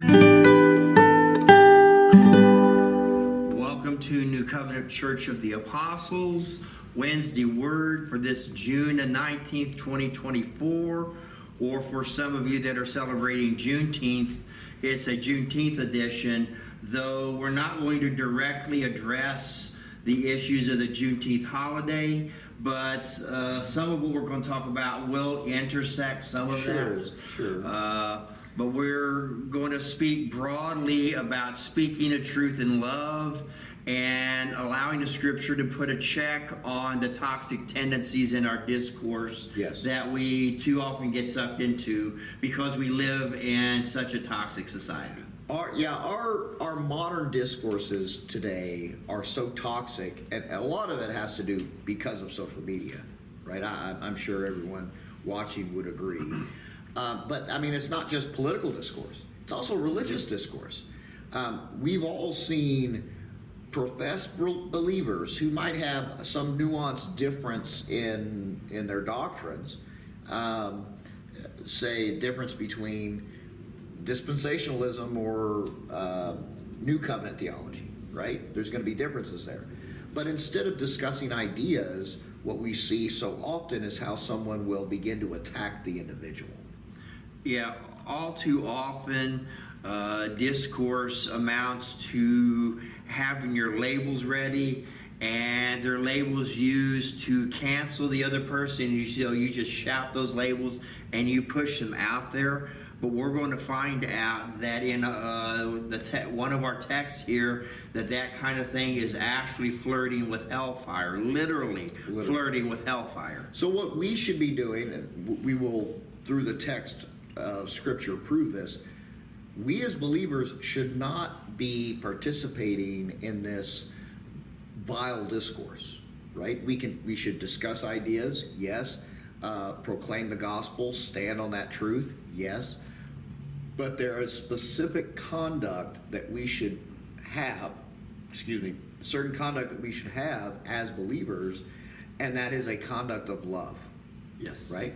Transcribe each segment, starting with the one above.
Welcome to New Covenant Church of the Apostles, Wednesday Word for this June the 19th, 2024, or for some of you that are celebrating Juneteenth, it's a Juneteenth edition, though we're not going to directly address the issues of the Juneteenth holiday, but some of what we're going to talk about will intersect some of that. Sure. But we're going to speak broadly about speaking the truth in love and allowing the Scripture to put a check on the toxic tendencies in our discourse that we too often get sucked into because we live in such a toxic society. Our modern discourses today are so toxic, and a lot of it has to do because of social media, right? I'm sure everyone watching would agree. But I mean, it's not just political discourse; it's also religious discourse. We've all seen professed believers who might have some nuanced difference in their doctrines, say a difference between dispensationalism or new covenant theology, right? There's going to be differences there. But instead of discussing ideas, what we see so often is how someone will begin to attack the individual. Yeah, all too often, discourse amounts to having your labels ready, and their labels used to cancel the other person. You just shout those labels and you push them out there. But we're going to find out that in one of our texts here, that kind of thing is actually flirting with hellfire, literally flirting with hellfire. So what we should be doing, and we will, through the text of Scripture, prove this, we as believers should not be participating in this vile discourse, right? We should discuss ideas, yes. Proclaim the gospel, stand on that truth, yes. But there is specific conduct that we should have, certain conduct that we should have as believers, and that is a conduct of love. Yes. Right?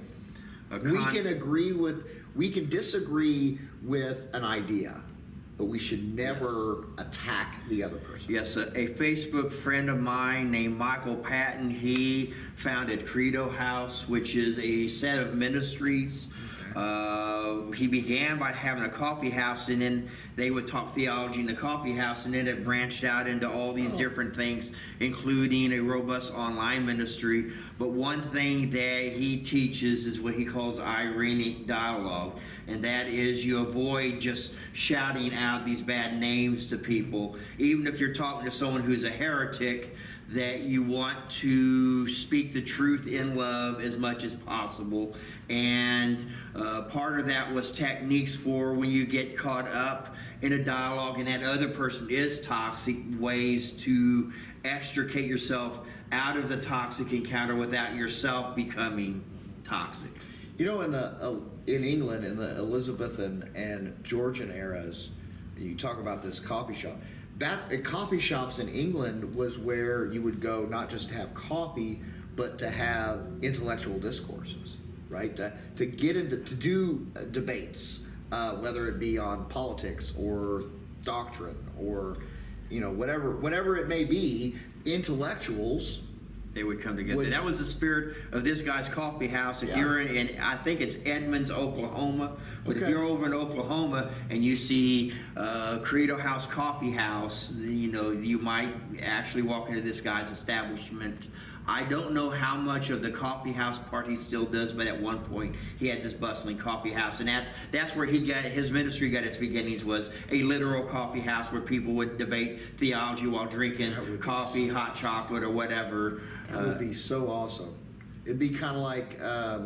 We can disagree with an idea, but we should never attack the other person. Yes, a Facebook friend of mine named Michael Patton, he founded Credo House, which is a set of ministries. He began by having a coffee house, and then they would talk theology in the coffee house, and then it branched out into all these different things, including a robust online ministry. But one thing that he teaches is what he calls irenic dialogue, and that is you avoid just shouting out these bad names to people. Even if you're talking to someone who's a heretic, that you want to speak the truth in love as much as possible. And part of that was techniques for when you get caught up in a dialogue and that other person is toxic, ways to extricate yourself out of the toxic encounter without yourself becoming toxic. You know, in England, in the Elizabethan and Georgian eras, you talk about this coffee shop. The coffee shops in England was where you would go not just to have coffee, but to have intellectual discourses, right? To get into, to do debates, whether it be on politics or doctrine or, whatever it may be, intellectuals. They would come together. That was the spirit of this guy's coffee house. If you're in, I think it's Edmonds, Oklahoma. But if you're over in Oklahoma and you see Credo House Coffee House, you might actually walk into this guy's establishment. I don't know how much of the coffee house part he still does, but at one point he had this bustling coffee house, and that's where his ministry got its beginnings, was a literal coffee house where people would debate theology while drinking coffee, hot chocolate, or whatever. That would be so awesome. It'd be kind of like,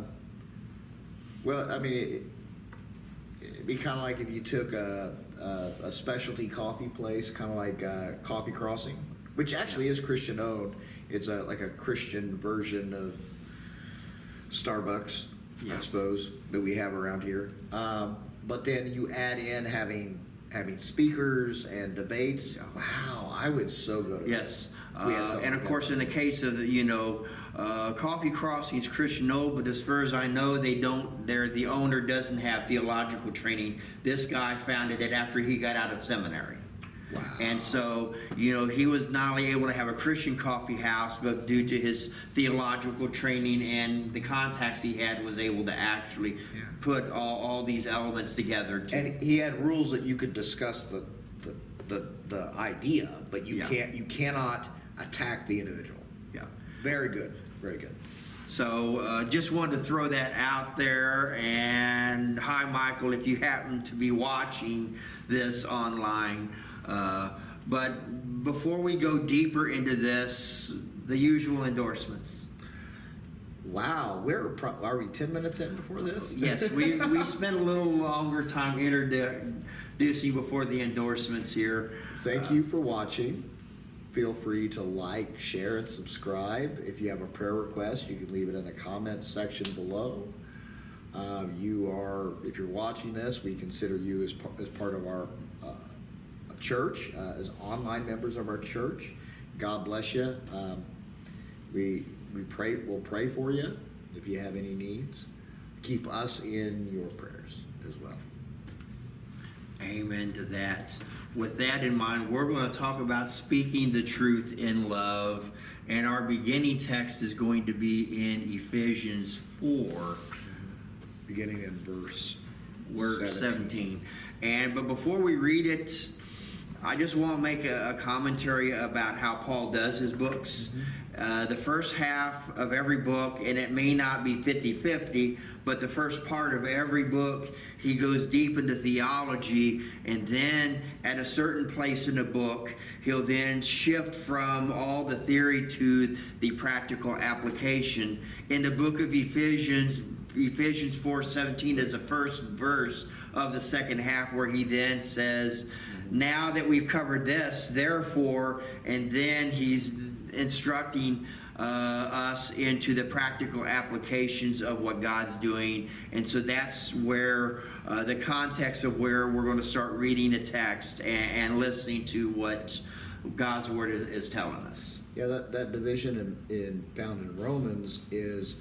it'd be kind of like if you took a specialty coffee place, kind of like Coffee Crossing, which actually is Christian owned. It's like a Christian version of Starbucks, I suppose, that we have around here. But then you add in having speakers and debates. Wow, I would so go to that. Yes. And of course, in the case of Coffee Crossings Christian know, but as far as I know, they don't. The owner doesn't have theological training. This guy founded it after he got out of seminary. Wow. And so, he was not only able to have a Christian coffee house, but due to his theological training and the contacts he had, was able to actually put all these elements together. And he had rules that you could discuss the idea, but you cannot attack the individual. Yeah. Very good. Very good. So just wanted to throw that out there. And hi, Michael, if you happen to be watching this online. But before we go deeper into this, the usual endorsements. Wow, are we 10 minutes in before this? Yes, we spent a little longer time introducing before the endorsements here. Thank you for watching. Feel free to like, share, and subscribe. If you have a prayer request, you can leave it in the comments section below. If you're watching this, we consider you as part of our church, as online members of our church. God bless you. We'll pray for you if you have any needs. Keep us in your prayers as well. Amen to that. With that in mind, we're going to talk about speaking the truth in love, and our beginning text is going to be in Ephesians 4, beginning in verse 17. But before we read it, I just want to make a commentary about how Paul does his books. The first half of every book, and it may not be 50-50, but the first part of every book, he goes deep into theology, and then at a certain place in the book, he'll then shift from all the theory to the practical application. In the book of Ephesians 4:17 is the first verse of the second half, where he then says, now that we've covered this, therefore, and then he's instructing us into the practical applications of what God's doing. And so that's where the context of where we're going to start reading the text and listening to what God's word is telling us. Yeah, that division found in Romans is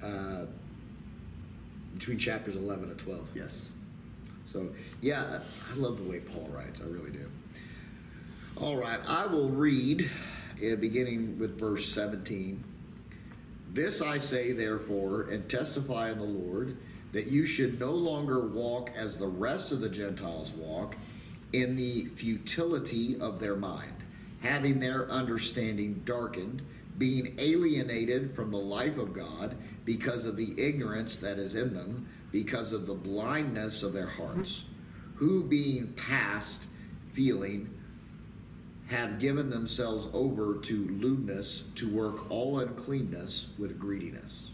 between chapters 11 and 12. Yes. So, yeah, I love the way Paul writes. I really do. All right, I will read, beginning with verse 17. This I say, therefore, and testify in the Lord, that you should no longer walk as the rest of the Gentiles walk, in the futility of their mind, having their understanding darkened, being alienated from the life of God because of the ignorance that is in them, because of the blindness of their hearts, who being past feeling have given themselves over to lewdness, to work all uncleanness with greediness.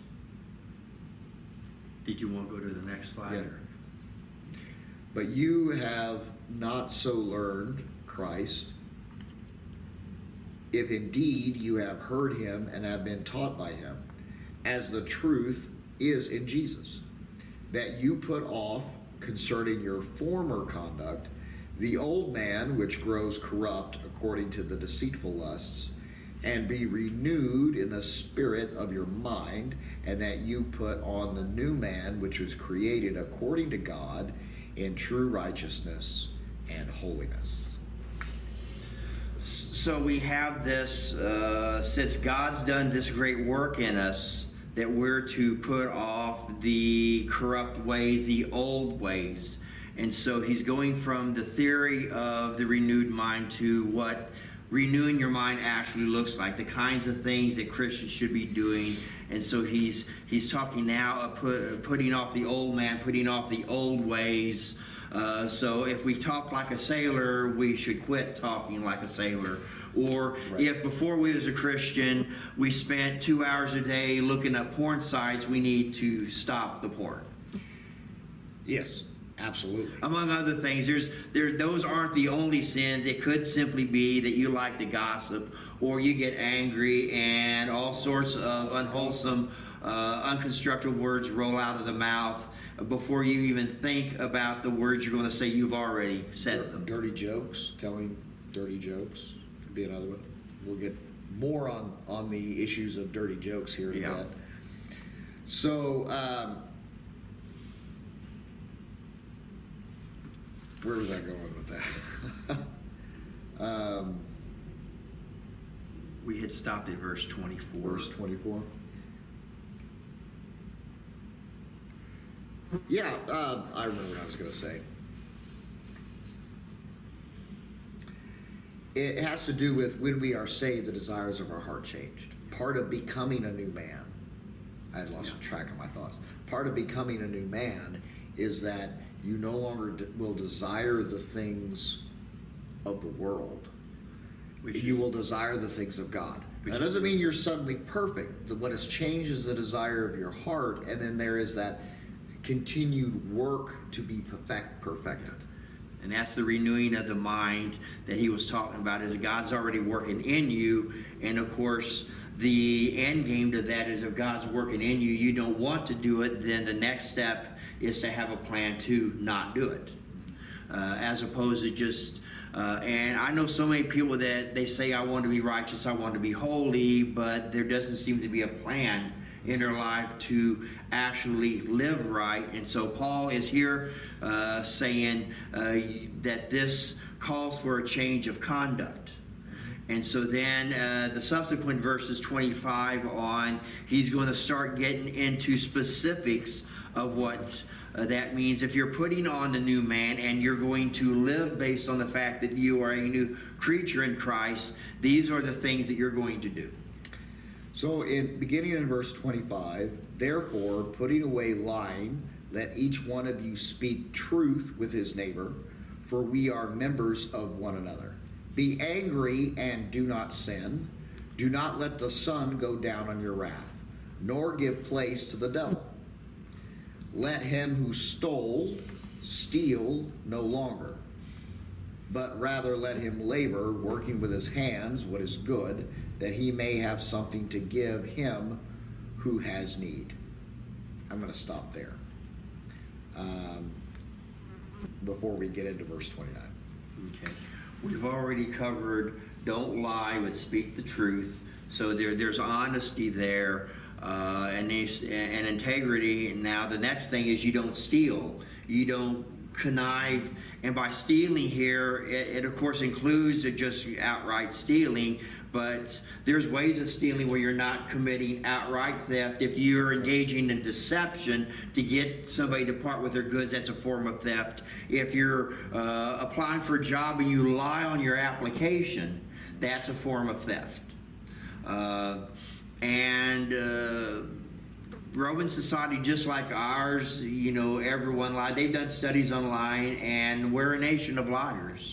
Did you want to go to the next slide? Yeah. But you have not so learned Christ, if indeed you have heard him and have been taught by him, as the truth is in Jesus, that you put off concerning your former conduct the old man which grows corrupt according to the deceitful lusts, and be renewed in the spirit of your mind, and that you put on the new man which was created according to God in true righteousness and holiness. So we have this, since God's done this great work in us, that we're to put off the corrupt ways, the old ways. And so he's going from the theory of the renewed mind to what renewing your mind actually looks like, the kinds of things that Christians should be doing. And so he's talking now of putting off the old man, putting off the old ways. So if we talk like a sailor, we should quit talking like a sailor. Or right. If before we was a Christian, we spent 2 hours a day looking at porn sites, we need to stop the porn. Yes, absolutely. Among other things, those aren't the only sins. It could simply be that you like to gossip, or you get angry, and all sorts of unwholesome, unconstructive words roll out of the mouth. Before you even think about the words you're going to say, you've already said them. Dirty jokes, telling dirty jokes could be another one. We'll get more on the issues of dirty jokes here in a Yeah. bit. So, where was I going with that? We had stopped at verse 24. Verse 24. Yeah, I remember what I was going to say. It has to do with when we are saved, the desires of our heart changed. Part of becoming a new man, I had lost track of my thoughts. Part of becoming a new man is that you no longer will desire the things of the world. You will desire the things of God. That doesn't mean you're suddenly perfect. What has changed is the desire of your heart, and then there is that continued work to be perfected. And that's the renewing of the mind that he was talking about, is God's already working in you. And of course, the end game to that is if God's working in you, you don't want to do it, then the next step is to have a plan to not do it. As opposed to just, and I know so many people that they say, I want to be righteous, I want to be holy, but there doesn't seem to be a plan in their life to actually live right. And so Paul is here saying that this calls for a change of conduct. And so then the subsequent verses 25 on, he's going to start getting into specifics of what that means. If you're putting on the new man and you're going to live based on the fact that you are a new creature in Christ, these are the things that you're going to do. So beginning in verse 25, therefore, putting away lying, let each one of you speak truth with his neighbor, for we are members of one another. Be angry and do not sin. Do not let the sun go down on your wrath, nor give place to the devil. Let him who stole steal no longer, but rather let him labor, working with his hands what is good, that he may have something to give him who has need. I'm going to stop there before we get into verse 29. Okay. We've already covered don't lie, but speak the truth. So there's honesty there and integrity. And now the next thing is you don't steal. You don't connive. And by stealing here, it of course includes just outright stealing. But there's ways of stealing where you're not committing outright theft. If you're engaging in deception to get somebody to part with their goods, that's a form of theft. If you're applying for a job and you lie on your application, that's a form of theft. Roman society, just like ours, everyone lied. They've done studies on lying, and we're a nation of liars.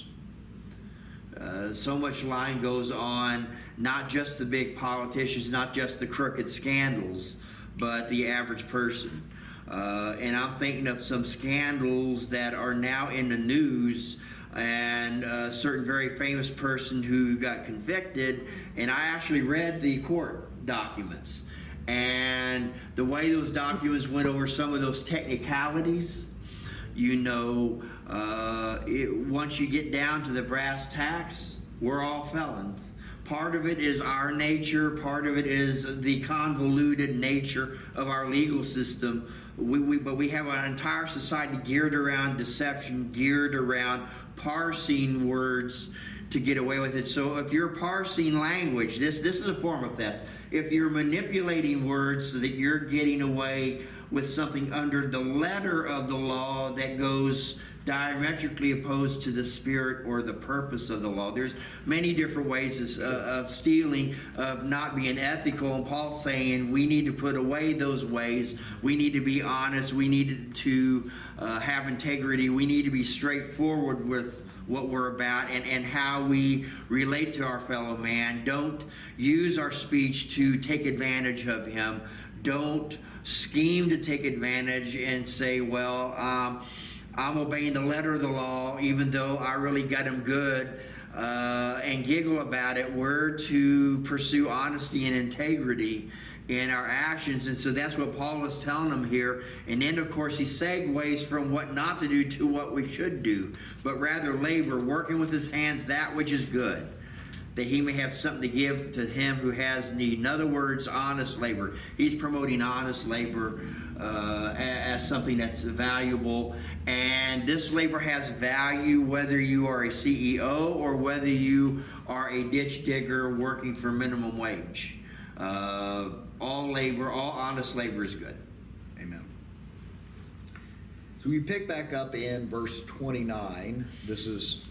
So much lying goes on, not just the big politicians, not just the crooked scandals, but the average person. And I'm thinking of some scandals that are now in the news, and a certain very famous person who got convicted, and I actually read the court documents. And the way those documents went over some of those technicalities, once you get down to the brass tacks, we're all felons. Part of it is our nature. Part of it is the convoluted nature of our legal system. But we have an entire society geared around deception, geared around parsing words to get away with it. So if you're parsing language, this is a form of theft. If you're manipulating words so that you're getting away with something under the letter of the law that goes diametrically opposed to the spirit or the purpose of the law. There's many different ways of stealing, of not being ethical. And Paul's saying we need to put away those ways. We need to be honest. We need to have integrity. We need to be straightforward with what we're about and how we relate to our fellow man. Don't use our speech to take advantage of him. Don't scheme to take advantage and say, well, I'm obeying the letter of the law, even though I really got him good, and giggle about it. We're to pursue honesty and integrity in our actions. And so that's what Paul is telling them here. And then, of course, he segues from what not to do to what we should do, but rather labor, working with his hands that which is good, that he may have something to give to him who has need. In other words, honest labor. He's promoting honest labor as something that's valuable. And this labor has value whether you are a CEO or whether you are a ditch digger working for minimum wage. All labor, all honest labor is good. Amen. So we pick back up in verse 29. This is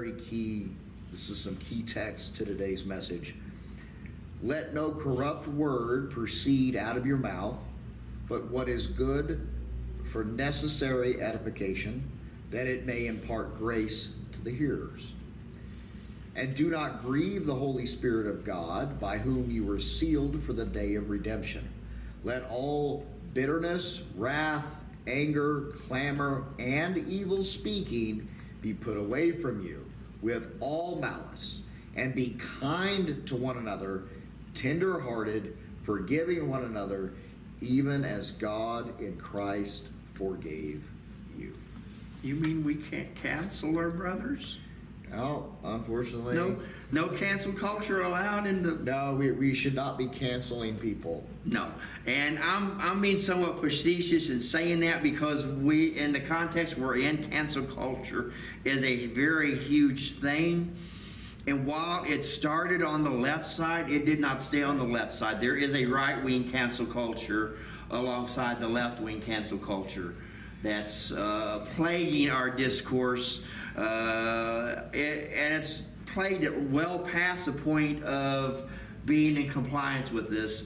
some key text to today's message. Let no corrupt word proceed out of your mouth, but what is good for necessary edification, that it may impart grace to the hearers. And do not grieve the Holy Spirit of God, by whom you were sealed for the day of redemption. Let all bitterness, wrath, anger, clamor, and evil speaking be put away from you, with all malice, and be kind to one another, tender-hearted, forgiving one another, even as God in Christ forgave you. You mean we can't cancel our brothers? No, unfortunately. No cancel culture allowed in the... No, we should not be canceling people. No. And I'm being somewhat facetious in saying that because we, in the context we're in, cancel culture is a very huge thing. And while it started on the left side, it did not stay on the left side. There is a right-wing cancel culture alongside the left-wing cancel culture that's plaguing our discourse. And it's plagued it well past the point of being in compliance with this.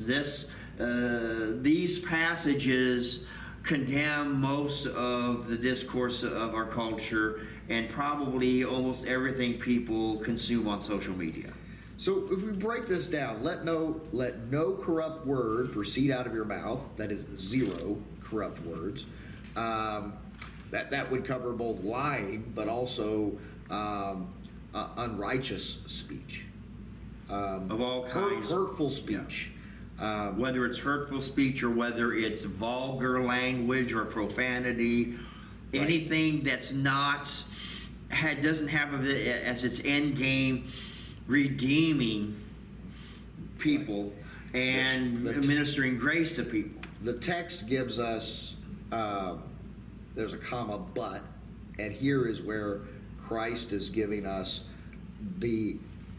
These passages condemn most of the discourse of our culture and probably almost everything people consume on social media. So if we break this down, let no corrupt word proceed out of your mouth. That is 0 corrupt words. That would cover both lying, but also unrighteous speech. Of all kinds. Hurtful speech. Yeah. Whether it's hurtful speech or whether it's vulgar language or profanity, right. Anything that's doesn't have as its end game redeeming people and administering grace to people. The text gives us, there's a comma, but, and here is where Christ is giving us the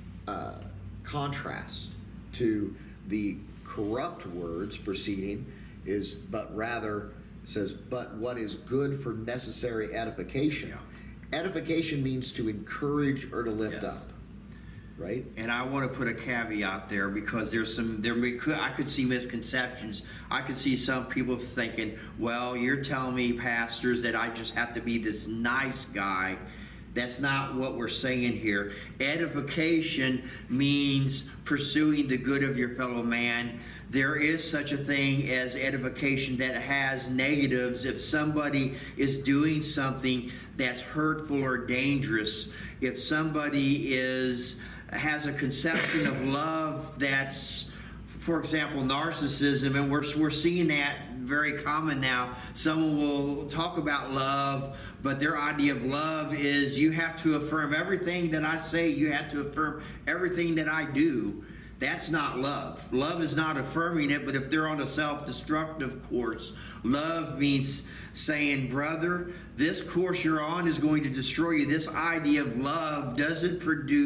contrast to the corrupt words proceeding is, but rather says, but what is good for necessary edification. Yeah. Edification means to encourage or to lift up, right? And I want to put a caveat there because I could see misconceptions. I could see some people thinking, well, you're telling me, pastors, that I just have to be this nice guy. That's not what we're saying here. Edification means pursuing the good of your fellow man. There is such a thing as edification that has negatives. If somebody is doing something that's hurtful or dangerous, if somebody has a conception of love that's, for example, narcissism, and we're seeing that very common now. Someone will talk about love, but their idea of love is you have to affirm everything that I say, you have to affirm everything that I do. That's not love. Love is not affirming it, but if they're on a self-destructive course, love means saying, brother, this course you're on is going to destroy you. This idea of love doesn't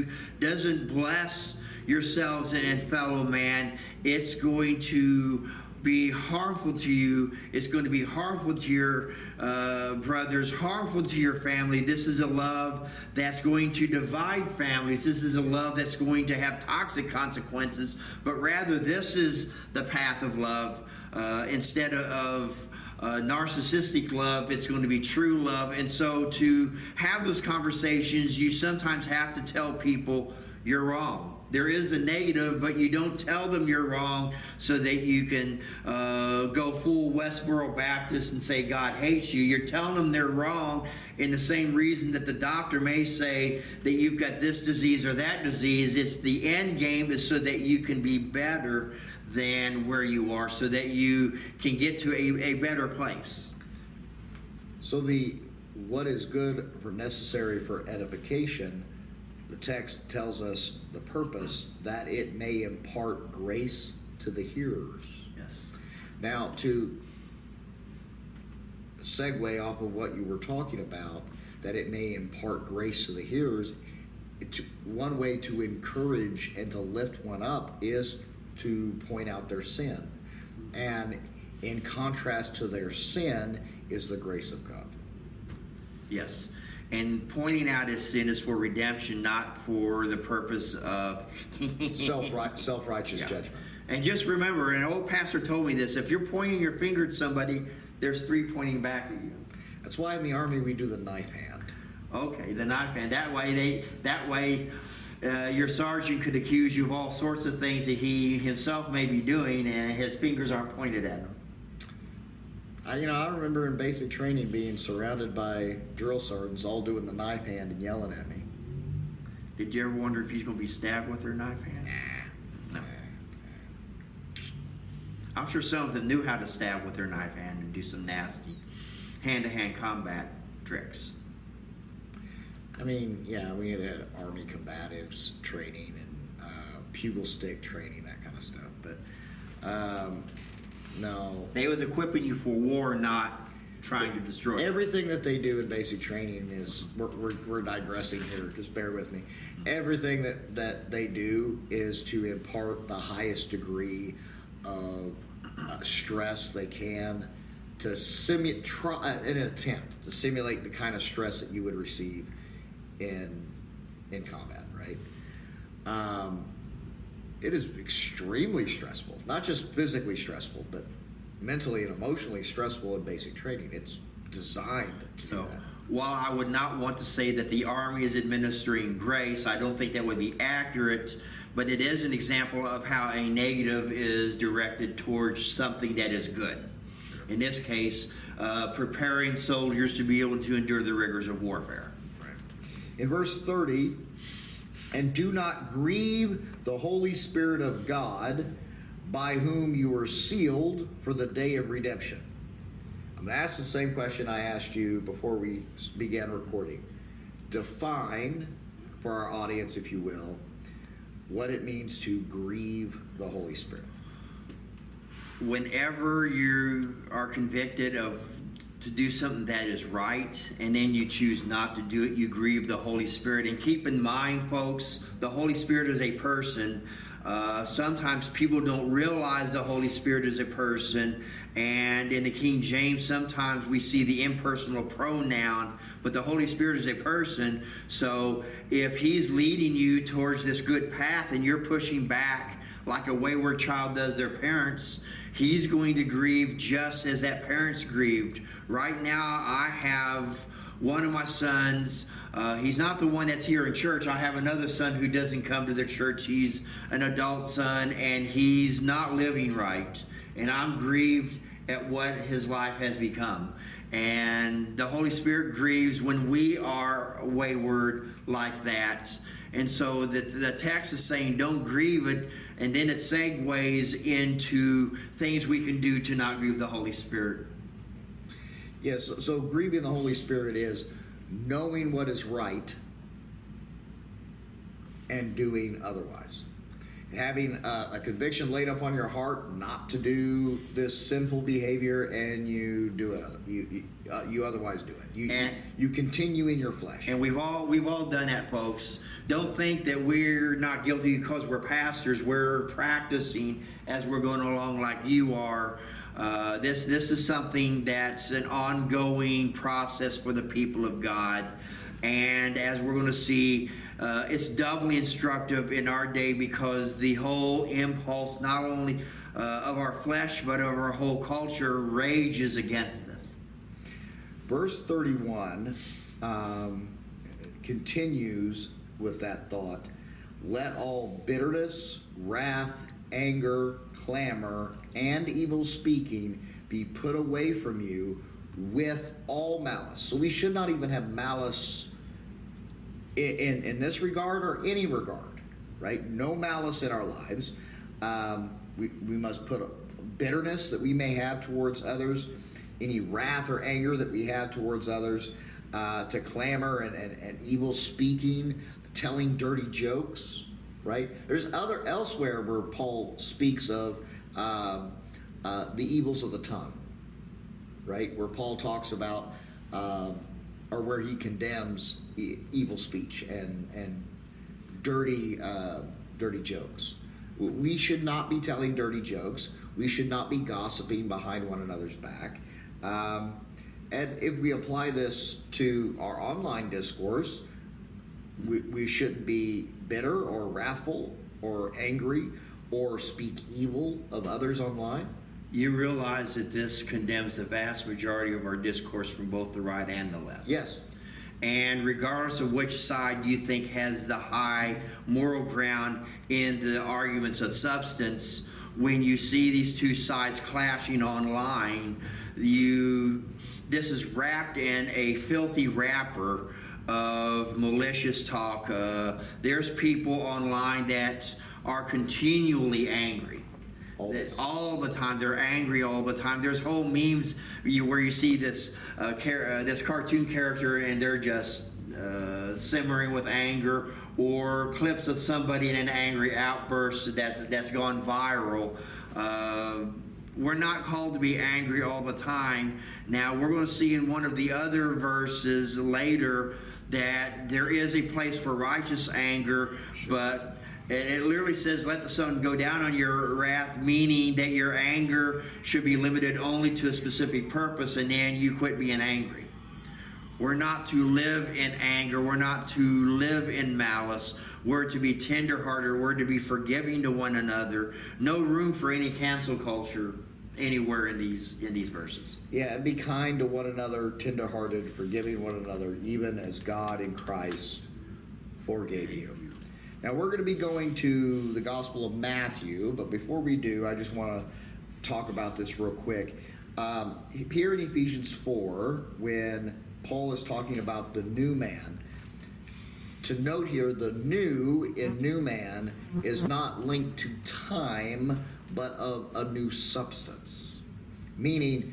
bless yourselves and fellow man. It's going to be harmful to you. It's going to be harmful to your brothers, harmful to your family. This is a love that's going to divide families. This is a love that's going to have toxic consequences. But rather, this is the path of love. Instead of narcissistic love, it's going to be true love. And so to have those conversations, you sometimes have to tell people you're wrong. There is the negative, but you don't tell them you're wrong so that you can go full Westboro Baptist and say God hates you. You're telling them they're wrong in the same reason that the doctor may say that you've got this disease or that disease. It's the end game is so that you can be better than where you are, so that you can get to a better place. So what is good for necessary for edification the text tells us the purpose, that it may impart grace to the hearers. Yes. Now, to segue off of what you were talking about, that it may impart grace to the hearers, one way to encourage and to lift one up is to point out their sin. And in contrast to their sin is the grace of God. Yes. And pointing out his sin is for redemption, not for the purpose of self-righteous Yeah. judgment. And just remember, an old pastor told me this, if you're pointing your finger at somebody, there's three pointing back at you. That's why in the Army we do the knife hand. Okay, the knife hand. That way, your sergeant could accuse you of all sorts of things that he himself may be doing, and his fingers aren't pointed at him. I remember in basic training being surrounded by drill sergeants all doing the knife hand and yelling at me. Did you ever wonder if he's going to be stabbed with their knife hand? No. I'm sure some of them knew how to stab with their knife hand and do some nasty hand-to-hand combat tricks. I mean, yeah, we had Army combatives training and pugil stick training, that kind of stuff. But no. They was equipping you for war, not trying to destroy you. Everything that they do in basic training is, we're digressing here, just bear with me. Everything that they do is to impart the highest degree of stress they can to in an attempt to simulate the kind of stress that you would receive in combat, right? It is extremely stressful, not just physically stressful, but mentally and emotionally stressful in basic training. It's designed to do that. While I would not want to say that the Army is administering grace, I don't think that would be accurate, but it is an example of how a negative is directed towards something that is good. In this case, preparing soldiers to be able to endure the rigors of warfare. Right. In verse 30, and do not grieve the Holy Spirit of God, by whom you are sealed for the day of redemption. I'm going to ask the same question I asked you before we began recording. Define for our audience, if you will, what it means to grieve the Holy Spirit. Whenever you are convicted to do something that is right, and then you choose not to do it, you grieve the Holy Spirit. And keep in mind, folks, the Holy Spirit is a person. Sometimes people don't realize the Holy Spirit is a person, and in the King James sometimes we see the impersonal pronoun, but the Holy Spirit is a person. So if he's leading you towards this good path and you're pushing back like a wayward child does their parents, he's going to grieve just as that parents grieved. Right now I have one of my sons. He's not the one that's here in church. I have another son who doesn't come to the church. He's an adult son, and he's not living right. And I'm grieved at what his life has become. And the Holy Spirit grieves when we are wayward like that. And so the text is saying don't grieve it, and then it segues into things we can do to not grieve the Holy Spirit. Yes, so grieving the Holy Spirit is knowing what is right and doing otherwise. Having a conviction laid up on your heart not to do this sinful behavior, and you do it. You otherwise do it. You continue in your flesh. And we've all done that, folks. Don't think that we're not guilty because we're pastors. We're practicing as we're going along, like you are. This is something that's an ongoing process for the people of God. And as we're going to see, it's doubly instructive in our day because the whole impulse, not only of our flesh, but of our whole culture, rages against this. Verse 31 continues with that thought. Let all bitterness, wrath, anger, clamor, and evil speaking be put away from you with all malice. So we should not even have malice in this regard or any regard, right? No malice in our lives. We must put bitterness that we may have towards others, any wrath or anger that we have towards others, to clamor and evil speaking, telling dirty jokes, right? There's elsewhere where Paul speaks of the evils of the tongue, right? Where Paul talks about, or where he condemns evil speech and dirty jokes. We should not be telling dirty jokes. We should not be gossiping behind one another's back. And if we apply this to our online discourse, we shouldn't be bitter or wrathful or angry or speak evil of others online. You realize that this condemns the vast majority of our discourse from both the right and the left. Yes. And regardless of which side you think has the high moral ground in the arguments of substance, when you see these two sides clashing online, this is wrapped in a filthy wrapper of malicious talk. There's people online that are continually angry. All the time. They're angry all the time. There's whole memes where you see this this cartoon character and they're just simmering with anger, or clips of somebody in an angry outburst that's gone viral. We're not called to be angry all the time. Now, we're going to see in one of the other verses later that there is a place for righteous anger, but it literally says, let the sun go down on your wrath, meaning that your anger should be limited only to a specific purpose, and then you quit being angry. We're not to live in anger. We're not to live in malice. We're to be tenderhearted. We're to be forgiving to one another. No room for any cancel culture anywhere in these verses. Yeah, and be kind to one another, tenderhearted, forgiving one another, even as God in Christ forgave you. Now, we're going to be going to the Gospel of Matthew, but before we do, I just want to talk about this real quick. Here in Ephesians 4, when Paul is talking about the new man, to note here, the new in new man is not linked to time, but of a new substance. Meaning,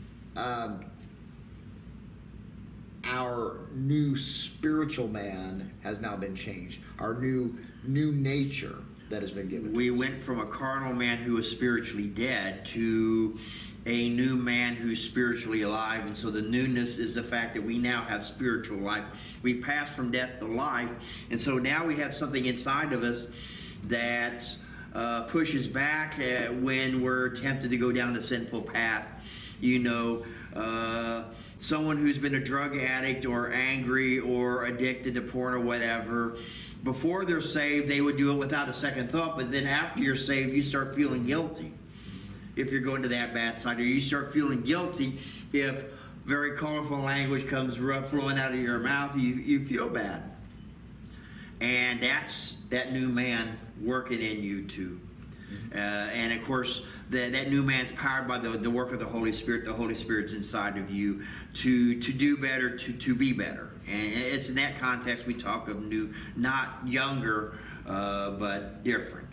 our new spiritual man has now been changed. Our new nature that has been given. We went from a carnal man who was spiritually dead to a new man who's spiritually alive. And so the newness is the fact that we now have spiritual life. We passed from death to life. And so now we have something inside of us that pushes back when we're tempted to go down the sinful path. You know, someone who's been a drug addict or angry or addicted to porn or whatever, before they're saved, they would do it without a second thought. But then after you're saved, you start feeling guilty if you're going to that bad side, or you start feeling guilty if very colorful language comes flowing out of your mouth. You feel bad. And that's that new man working in you too. And of course, that new man's powered by the work of the Holy Spirit. The Holy Spirit's inside of you to do better, to be better. And it's in that context we talk of new, not younger, but different.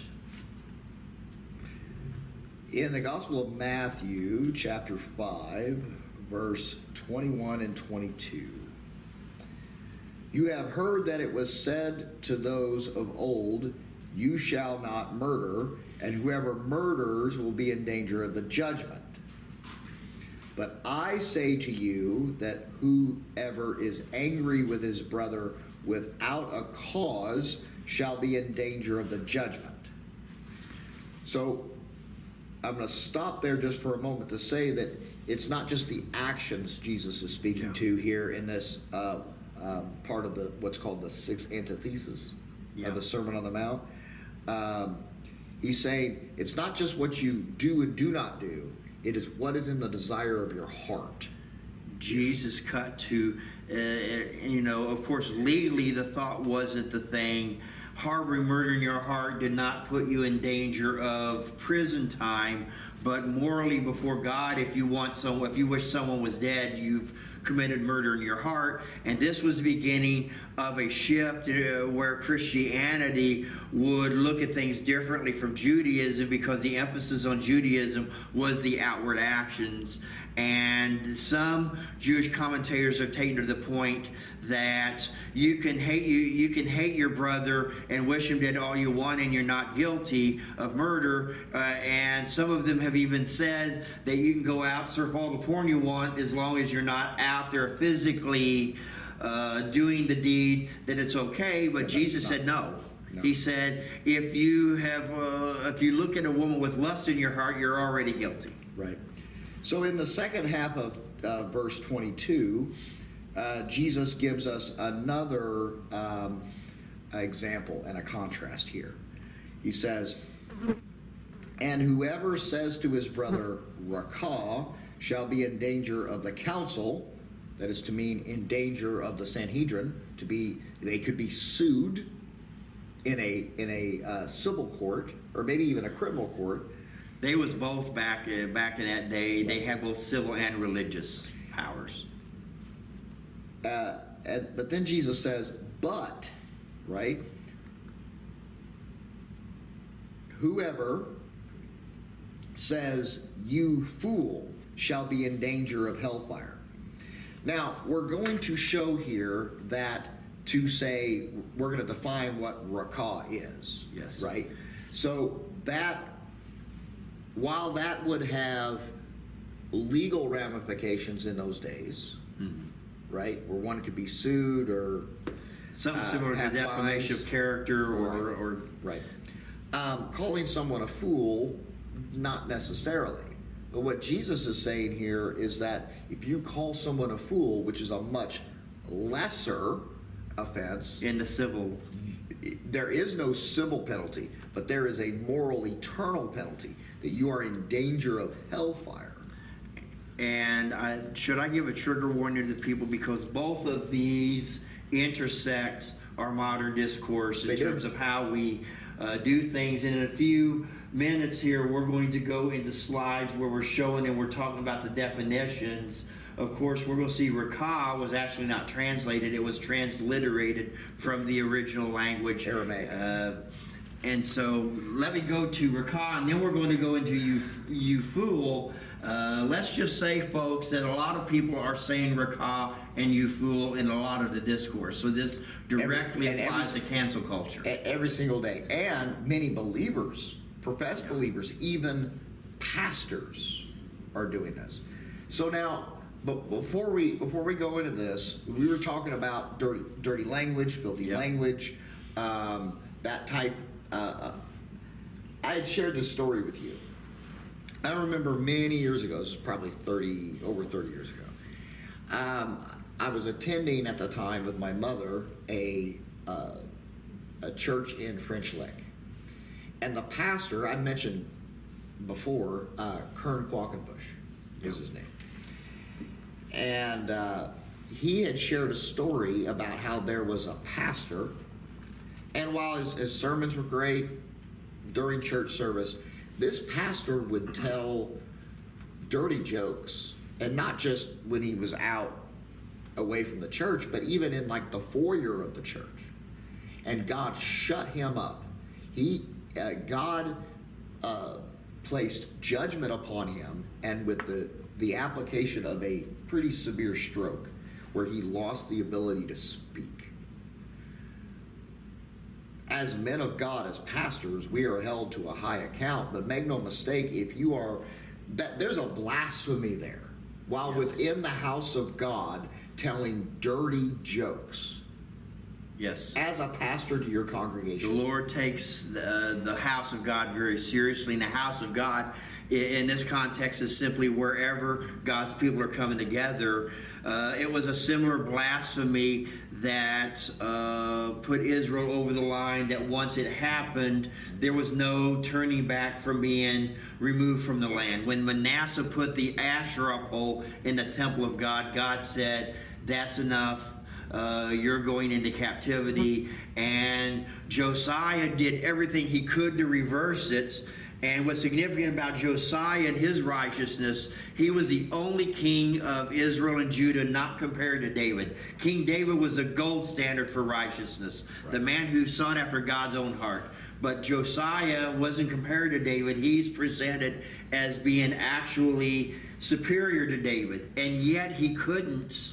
In the Gospel of Matthew, chapter 5, verse 21 and 22. You have heard that it was said to those of old, you shall not murder, and whoever murders will be in danger of the judgment. But I say to you that whoever is angry with his brother without a cause shall be in danger of the judgment. So I'm going to stop there just for a moment to say that it's not just the actions Jesus is speaking to here in this part of what's called the sixth antithesis of the Sermon on the Mount. He's saying it's not just what you do and do not do. It is what is in the desire of your heart. Jesus cut to, of course, legally the thought wasn't the thing. Harboring murder in your heart did not put you in danger of prison time, but morally before God, if you wish someone was dead, you've committed murder in your heart. And this was the beginning of a shift where Christianity would look at things differently from Judaism, because the emphasis on Judaism was the outward actions. And some Jewish commentators have taken to the point that you can hate your brother and wish him dead all you want, and you're not guilty of murder. And some of them have even said that you can go out, surf all the porn you want, as long as you're not out there physically doing the deed, that it's okay. But Jesus said no. He said, if you look at a woman with lust in your heart, you're already guilty. Right. So in the second half of verse 22, Jesus gives us another example and a contrast here. He says, and whoever says to his brother, Rakah, shall be in danger of the council, that is to mean in danger of the Sanhedrin, they could be sued in a civil court, or maybe even a criminal court. They was both back in that day. They had both civil and religious powers. But then Jesus says, but, right? Whoever says, you fool, shall be in danger of hellfire. Now, we're going to show here that to say, we're going to define what Rakah is. Yes. Right? So that, while that would have legal ramifications in those days, right, where one could be sued or something similar to defamation of character or right. Calling someone a fool, not necessarily. But what Jesus is saying here is that if you call someone a fool, which is a much lesser offense in the civil, there is no civil penalty, but there is a moral eternal penalty, that you are in danger of hellfire. And should I give a trigger warning to the people, because both of these intersect our modern discourse in terms of how we do things. And in a few minutes here, we're going to go into slides where we're showing and we're talking about the definitions. Of course, we're going to see Rakah was actually not translated. It was transliterated from the original language. Aramaic. And so let me go to Rakah, and then we're going to go into you fool. Let's just say, folks, that a lot of people are saying Rakah and you fool in a lot of the discourse. So this directly applies to cancel culture. Every single day. And many believers, professed believers, even pastors are doing this. So now, but before we go into this, we were talking about dirty language, filthy language, that type. I had shared this story with you. I remember many years ago, this was probably over 30 years ago. I was attending at the time with my mother a church in French Lick. And the pastor, I mentioned before, Kern Quackenbush was his name. And he had shared a story about how there was a pastor, and while his sermons were great during church service, this pastor would tell dirty jokes, and not just when he was out away from the church, but even in like the foyer of the church. And God shut him up. God placed judgment upon him, and with the application of a pretty severe stroke, where he lost the ability to speak. As men of God, as pastors, we are held to a high account, but make no mistake, if you are, there's a blasphemy there. While within the house of God, telling dirty jokes. Yes. As a pastor to your congregation. The Lord takes the house of God very seriously, and the house of God in this context is simply wherever God's people are coming together. It was a similar blasphemy that put Israel over the line, that once it happened, there was no turning back from being removed from the land. When Manasseh put the Asherah pole in the temple of God, God said, that's enough. You're going into captivity. And Josiah did everything he could to reverse it. And what's significant about Josiah and his righteousness, he was the only king of Israel and Judah not compared to David. King David was the gold standard for righteousness, the man who sought after God's own heart. But Josiah wasn't compared to David. He's presented as being actually superior to David, and yet he couldn't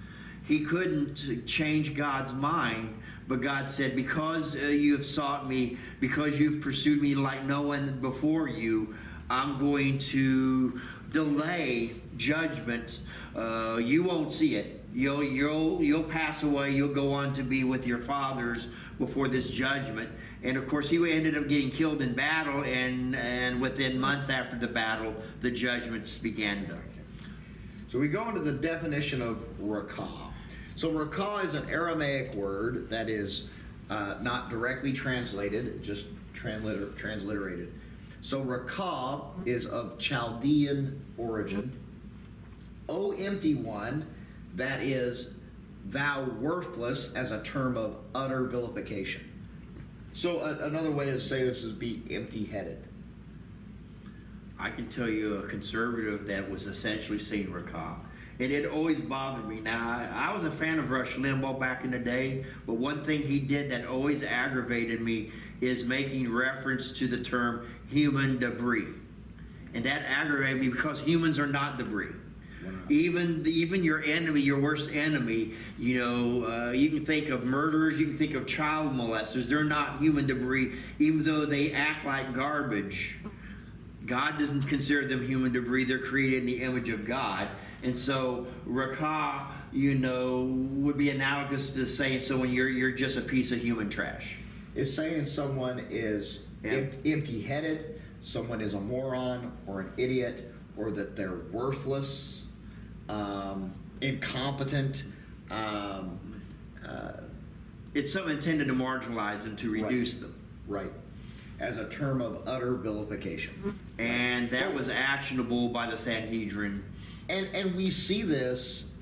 change God's mind. But God said, because you have sought me, because you've pursued me like no one before you, I'm going to delay judgment. You won't see it. You'll pass away. You'll go on to be with your fathers before this judgment. And of course, he ended up getting killed in battle, and within months after the battle, the judgments began. So we go into the definition of rakah. So rakah is an Aramaic word that is not directly translated, just transliterated. So rakah is of Chaldean origin. O empty one, that is thou worthless, as a term of utter vilification. So another way to say this is be empty-headed. I can tell you a conservative that was essentially saying rakah. And it always bothered me. Now, I was a fan of Rush Limbaugh back in the day, but one thing he did that always aggravated me is making reference to the term human debris. And that aggravated me because humans are not debris. Even your enemy, your worst enemy, you can think of murderers, you can think of child molesters. They're not human debris, even though they act like garbage. God doesn't consider them human debris. They're created in the image of God. And so rakah, would be analogous to saying someone you're just a piece of human trash. Is saying someone is empty-headed, someone is a moron or an idiot, or that they're worthless, incompetent. It's something intended to marginalize them, to reduce them. Right. As a term of utter vilification. And that was actionable by the Sanhedrin. And we see this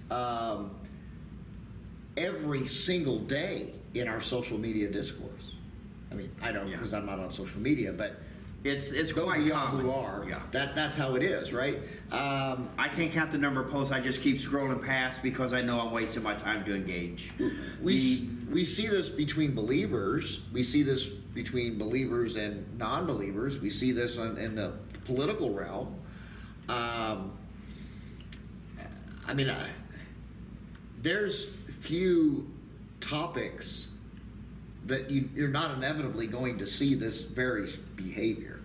every single day in our social media discourse. I mean, I don't, because I'm not on social media, but it's those quite of y'all common. who are, Yeah. that's how it is, right? I can't count the number of posts. I just keep scrolling past because I know I'm wasting my time to engage. We see this between believers. We see this between believers and non-believers. We see this in the political realm. There's few topics that you're not inevitably going to see this very behavior.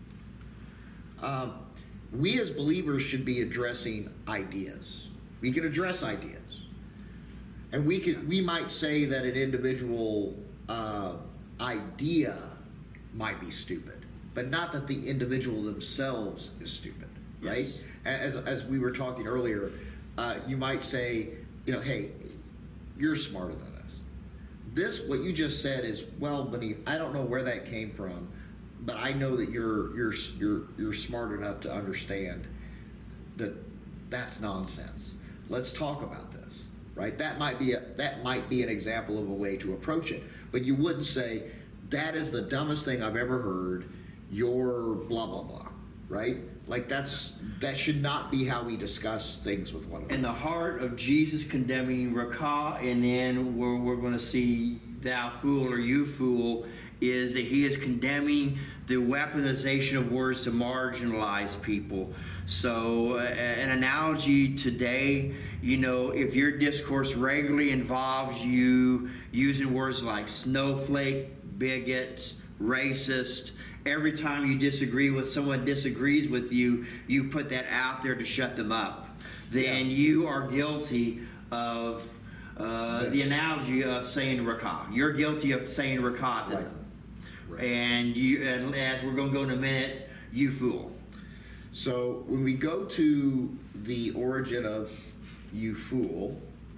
We as believers should be addressing ideas. We can address ideas. And we might say that an individual idea might be stupid, but not that the individual themselves is stupid, right? Yes. As we were talking earlier, you might say, hey, you're smarter than this. What you just said is well beneath. I don't know where that came from, but I know that you're smart enough to understand that that's nonsense. Let's talk about this, right? That might be an example of a way to approach it. But you wouldn't say that is the dumbest thing I've ever heard. You're blah blah blah, right? Like that should not be how we discuss things with one another. In the heart of Jesus condemning rakah, and then we're going to see thou fool or you fool, is that he is condemning the weaponization of words to marginalize people. So an analogy today, if your discourse regularly involves you using words like snowflake, bigot, racist, every time you disagree with someone disagrees with you, you put that out there to shut them up. Then you are guilty of the analogy of saying rakah. You're guilty of saying rakah to them. Right. And as we're going to go in a minute, you fool. So when we go to the origin of you fool,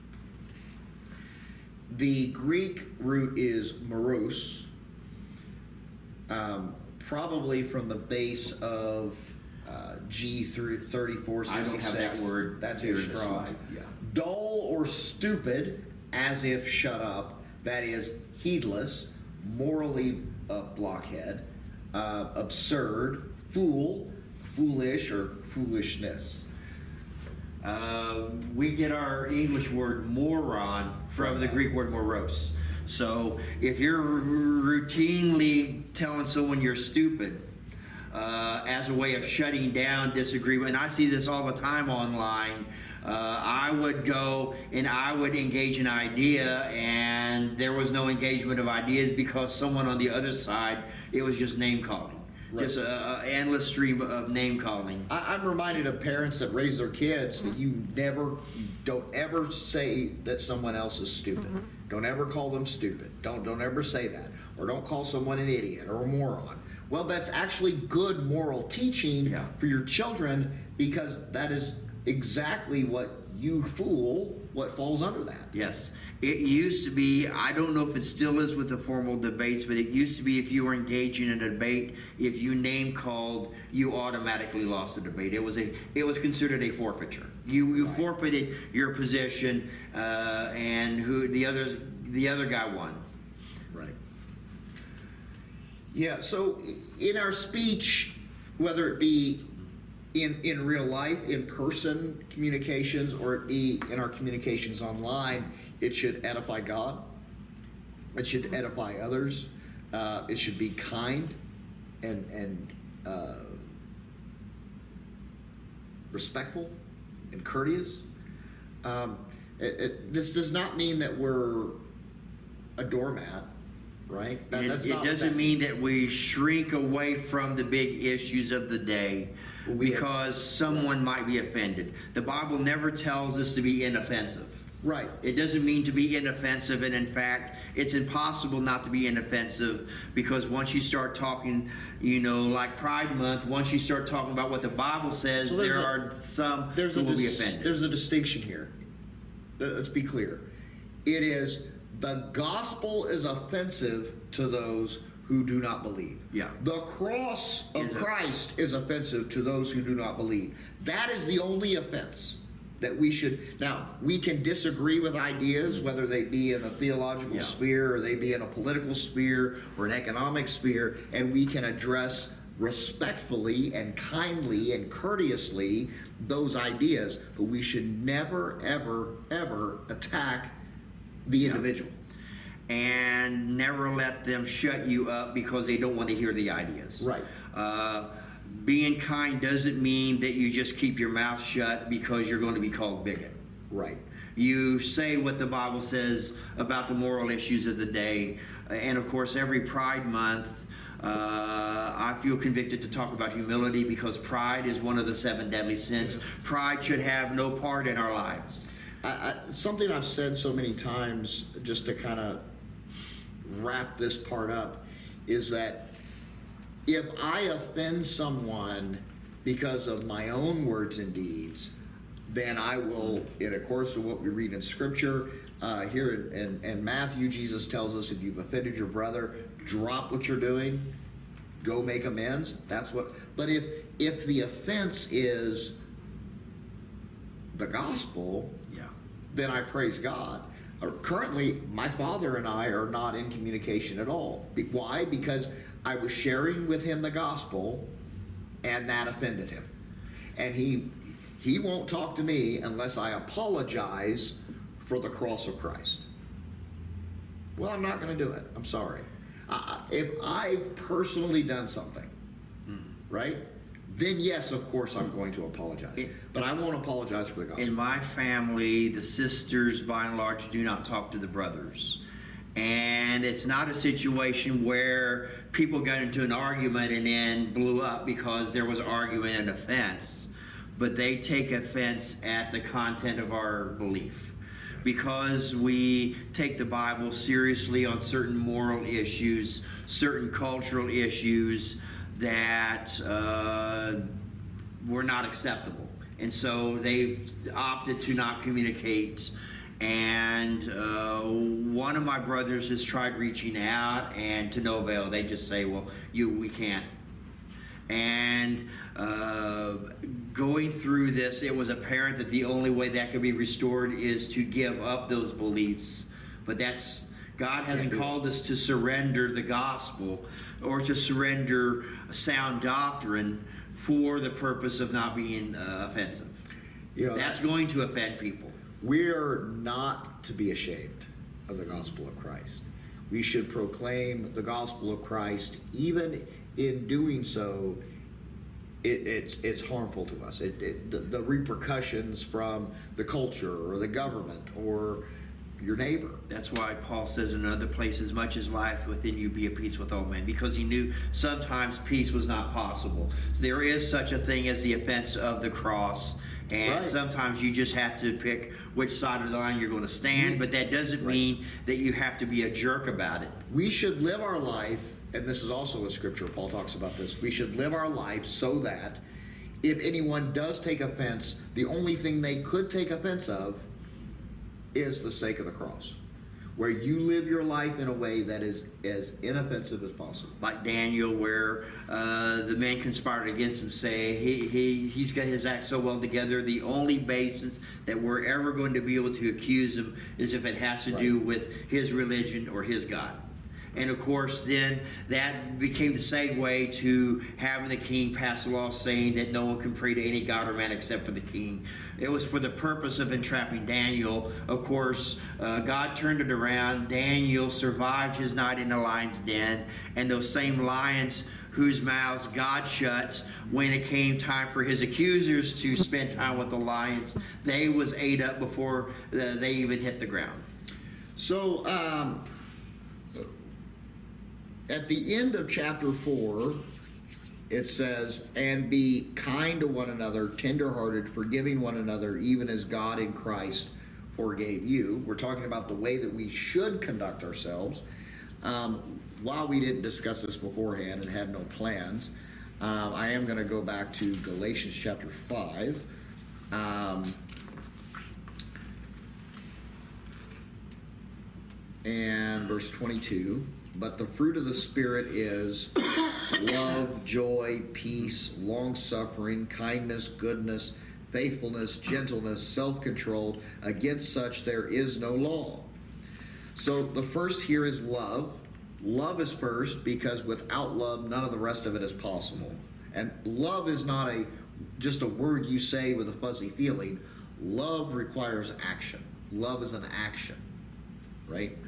the Greek root is moros, probably from the base of G3466. I don't have that word. That's here a in the strong. slide. Yeah. Dull or stupid, as if shut up. That is heedless, morally blockhead, absurd, fool, foolish, or foolishness. We get our English word moron from the Greek word moros. So if you're routinely telling someone you're stupid as a way of shutting down disagreement, and I see this all the time online, I would go and I would engage an idea, and there was no engagement of ideas because someone on the other side, it was just name calling. Right. Just an endless stream of name calling. I'm reminded of parents that raise their kids that you don't ever say that someone else is stupid. Don't ever call them stupid. Don't ever say that. Or don't call someone an idiot or a moron. Well, that's actually good moral teaching for your children, because that is exactly what falls under that. Yes. It used to be, I don't know if it still is with the formal debates, but it used to be if you were engaging in a debate, if you name called, you automatically lost the debate. It was considered a forfeiture. You forfeited your position, and the other guy won. Right. Yeah. So in our speech, whether it be in real life, in person communications, or it be in our communications online, it should edify God. It should edify others. It should be kind and respectful and courteous. This does not mean that we're a doormat, right? It doesn't mean that we shrink away from the big issues of the day because someone might be offended. The Bible never tells us to be inoffensive. Right. It doesn't mean to be inoffensive, and in fact, it's impossible not to be inoffensive, because once you start talking, like Pride Month, once you start talking about what the Bible says, so there are some who will be offended. There's a distinction here. Let's be clear. It is the gospel is offensive to those who do not believe. Yeah. The cross of Christ is offensive to those who do not believe. That is the only offense that we should. Now, we can disagree with ideas, whether they be in a theological sphere, or they be in a political sphere, or an economic sphere, and we can address respectfully and kindly and courteously those ideas, but we should never, ever, ever attack the individual. And never let them shut you up because they don't want to hear the ideas. Right. Being kind doesn't mean that you just keep your mouth shut because you're going to be called bigot. Right. You say what the Bible says about the moral issues of the day. And of course, every Pride Month, I feel convicted to talk about humility, because pride is one of the 7 deadly sins. Pride should have no part in our lives. Something I've said so many times, just to kind of wrap this part up, is that if I offend someone because of my own words and deeds, then I will, in accordance with what we read in Scripture, here in Matthew, Jesus tells us, if you've offended your brother, drop what you're doing, go make amends. That's what. But if the offense is the gospel, then I praise God. Currently, my father and I are not in communication at all. Why? Because I was sharing with him the gospel, and that offended him. And he won't talk to me unless I apologize for the cross of Christ. Well, I'm not going to do it. I'm sorry. If I've personally done something, right, then yes, of course, I'm going to apologize. But I won't apologize for the gospel. In my family, the sisters, by and large, do not talk to the brothers. And it's not a situation where people got into an argument and then blew up because there was argument and offense. But they take offense at the content of our belief. Because we take the Bible seriously on certain moral issues, certain cultural issues that were not acceptable. And so they've opted to not communicate. And one of my brothers has tried reaching out, and to no avail. They just say, well, we can't. And going through this, it was apparent that the only way that could be restored is to give up those beliefs. But God hasn't called us to surrender the gospel or to surrender sound doctrine for the purpose of not being offensive. That's going to offend people. We're not to be ashamed of the gospel of Christ. We should proclaim the gospel of Christ. Even in doing so, it's harmful to us. The repercussions from the culture or the government or your neighbor. That's why Paul says in another place, as much as lieth within you, be at peace with all men, because he knew sometimes peace was not possible. There is such a thing as the offense of the cross, and Right. sometimes you just have to pick which side of the line you're going to stand, but that doesn't mean that you have to be a jerk about it. We should live our life, and this is also in Scripture, Paul talks about this, we should live our life so that if anyone does take offense, the only thing they could take offense of is the sake of the cross. Where you live your life in a way that is as inoffensive as possible. Like Daniel, where the men conspired against him, say he's got his act so well together. The only basis that we're ever going to be able to accuse him is if it has to do with his religion or his God. And of course, then that became the segue to having the king pass a law saying that no one can pray to any god or man except for the king. It was for the purpose of entrapping Daniel. Of course, God turned it around. Daniel survived his night in the lion's den, and those same lions whose mouths God shut when it came time for his accusers to spend time with the lions, they was ate up before they even hit the ground. So, at the end of chapter 4, it says, and be kind to one another, tenderhearted, forgiving one another, even as God in Christ forgave you. We're talking about the way that we should conduct ourselves. While we didn't discuss this beforehand and had no plans, I am going to go back to Galatians chapter 5. And verse 22. But the fruit of the Spirit is love, joy, peace, long-suffering, kindness, goodness, faithfulness, gentleness, self-control. Against such there is no law. So the first here is love. Love is first, because without love, none of the rest of it is possible. And love is not just a word you say with a fuzzy feeling. Love requires action. Love is an action, right?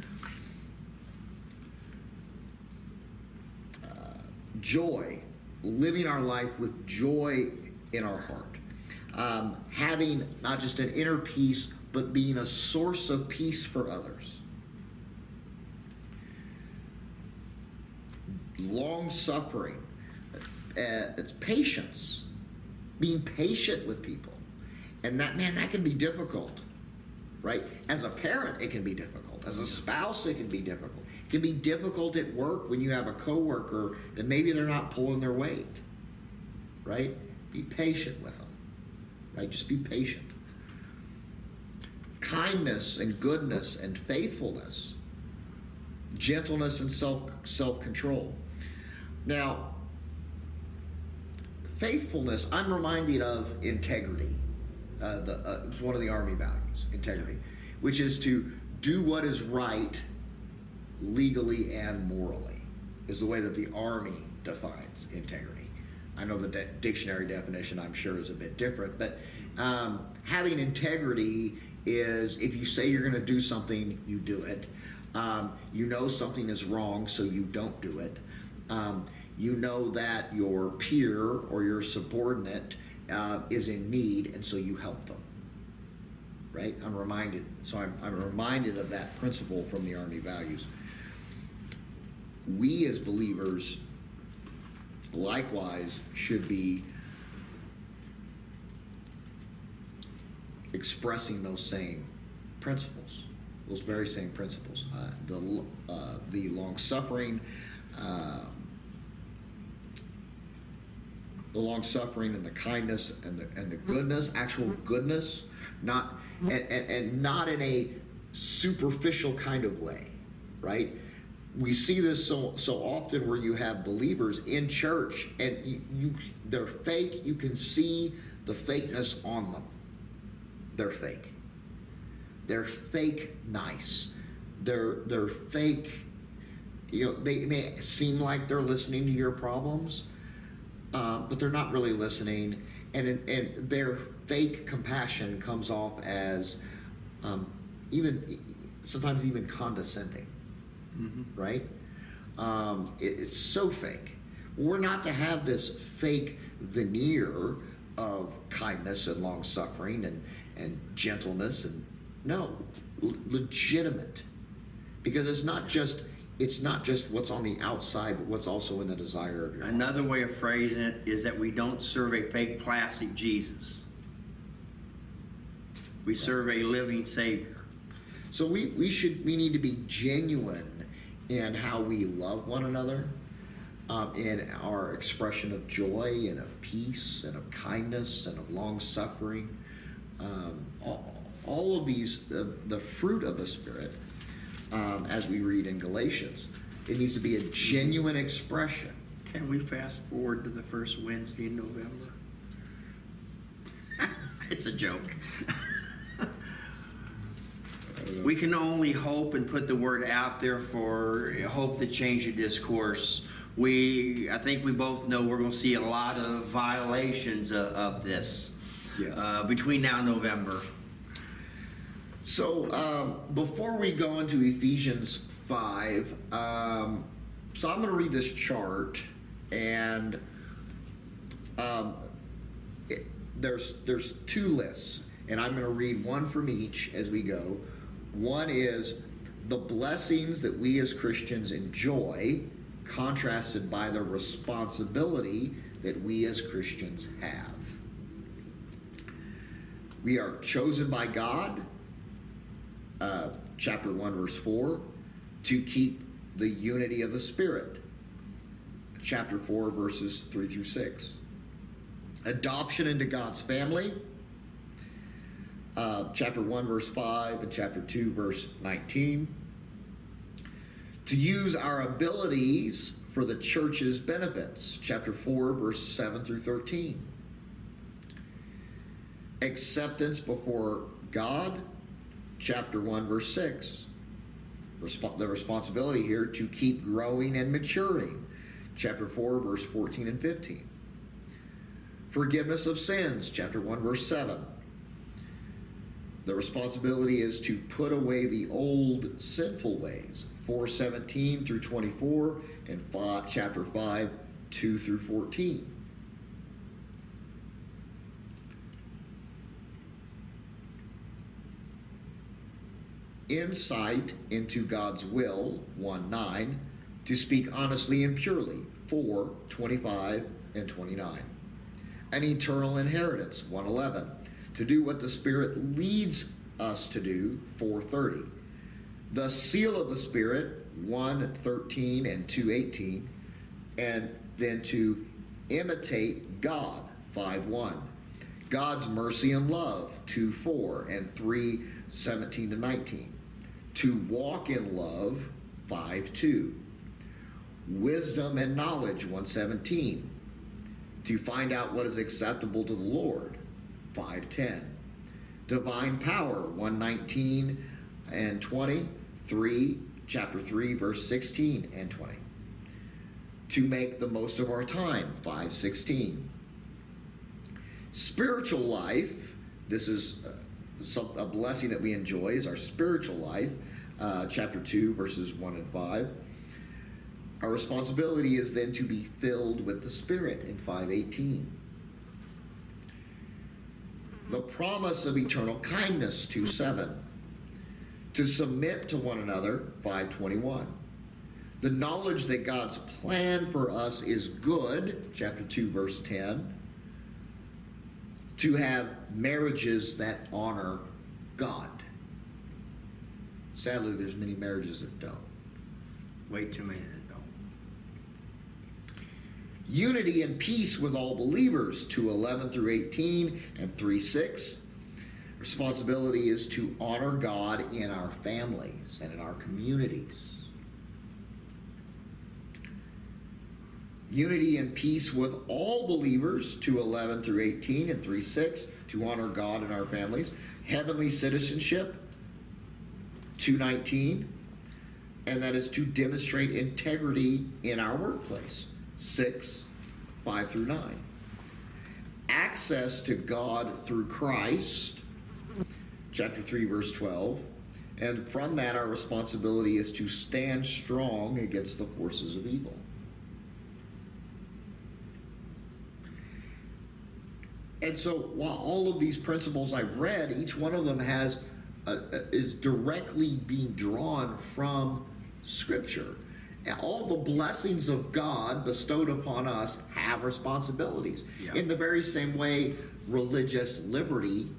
Joy, living our life with joy in our heart, having not just an inner peace, but being a source of peace for others. Long suffering, it's patience, being patient with people, and that can be difficult, right? As a parent, it can be difficult. As a spouse, it can be difficult. It can be difficult at work when you have a coworker that maybe they're not pulling their weight, right? Be patient with them, right? Just be patient. Kindness and goodness and faithfulness, gentleness and self-control. Now, faithfulness, I'm reminded of integrity. It's one of the Army values, integrity, which is to do what is right legally and morally, is the way that the Army defines integrity. I know the dictionary definition, I'm sure, is a bit different, but having integrity is if you say you're going to do something, you do it. You know something is wrong, so you don't do it. You know that your peer or your subordinate is in need, and so you help them. Right? I'm reminded of that principle from the Army values. We as believers, likewise, should be expressing those same principles, those very same principles. The long-suffering, and the kindness and the goodness, actual goodness, not and not in a superficial kind of way, right? We see this so often where you have believers in church and they're fake. You can see the fakeness on them. They're fake. They're fake nice. They're fake. They may seem like they're listening to your problems, but they're not really listening. And their fake compassion comes off as sometimes even condescending. right? It's so fake. We're not to have this fake veneer of kindness and long suffering and gentleness, and no, legitimate, because it's not just what's on the outside, but what's also in the desire of your heart. Another way of phrasing it is that we don't serve a fake plastic Jesus. We serve a living Savior. So we need to be genuine in how we love one another, in our expression of joy and of peace and of kindness and of long suffering. All of these, the fruit of the Spirit, as we read in Galatians, it needs to be a genuine expression. Can we fast forward to the first Wednesday in November? It's a joke. We can only hope and put the word out there for hope to change the discourse. I think we both know we're going to see a lot of violations of this between now and November. So before we go into Ephesians 5, so I'm going to read this chart, and there's two lists, and I'm going to read one from each as we go. One is the blessings that we as Christians enjoy, contrasted by the responsibility that we as Christians have. We are chosen by God, chapter 1, verse 4, to keep the unity of the Spirit, chapter 4, verses 3 through 6. Adoption into God's family, chapter 1, verse 5, and chapter 2, verse 19. To use our abilities for the church's benefits, chapter 4, verse 7 through 13. Acceptance before God, chapter 1, verse 6. The responsibility here to keep growing and maturing, chapter 4, verse 14 and 15. Forgiveness of sins, chapter 1, verse 7. The responsibility is to put away the old sinful ways, 4:17 through 24, and chapter 5, 2 through 14. Insight into God's will, 1:9, to speak honestly and purely, 4:25 and 29. An eternal inheritance, 1:11, to do what the Spirit leads us to do, 4:30. The seal of the Spirit, 1:13 and 2:18, and then to imitate God, 5:1. God's mercy and love, 2:4 and 3:17 to 19. To walk in love, 5:2. Wisdom and knowledge, 1:17. To find out what is acceptable to the Lord, 5:10. Divine power, 1:19 and 20. Chapter 3, verse 16 and 20. To make the most of our time, 5:16. Spiritual life, this is a blessing that we enjoy, is our spiritual life, chapter 2, verses 1 and 5. Our responsibility is then to be filled with the Spirit in 5:18. The promise of eternal kindness, 2:7. To submit to one another, 5:21. The knowledge that God's plan for us is good, chapter 2, verse 10. To have marriages that honor God. Sadly, there's many marriages that don't. Way too many that don't. Unity and peace with all believers, 2:11 through 18 and 3:6. Responsibility is to honor God in our families and in our communities. Unity and peace with all believers, 2:11 through 18 and 3:6, to honor God in our families. Heavenly citizenship, 2:19, and that is to demonstrate integrity in our workplace, 6:5 through 9. Access to God through Christ, chapter 3, verse 12, And from that, our responsibility is to stand strong against the forces of evil. And so, while all of these principles I've read, each one of them is directly being drawn from Scripture. And all the blessings of God bestowed upon us have responsibilities. Yeah. In the very same way, religious liberty,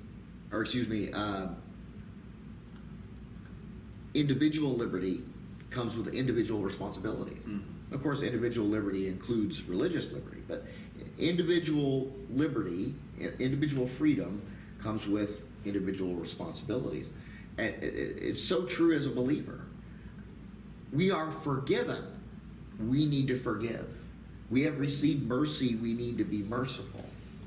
individual liberty comes with individual responsibilities. Mm-hmm. Of course, individual liberty includes religious liberty, but individual liberty, individual freedom comes with individual responsibilities. And it's so true as a believer. We are forgiven. We need to forgive. We have received mercy. We need to be merciful.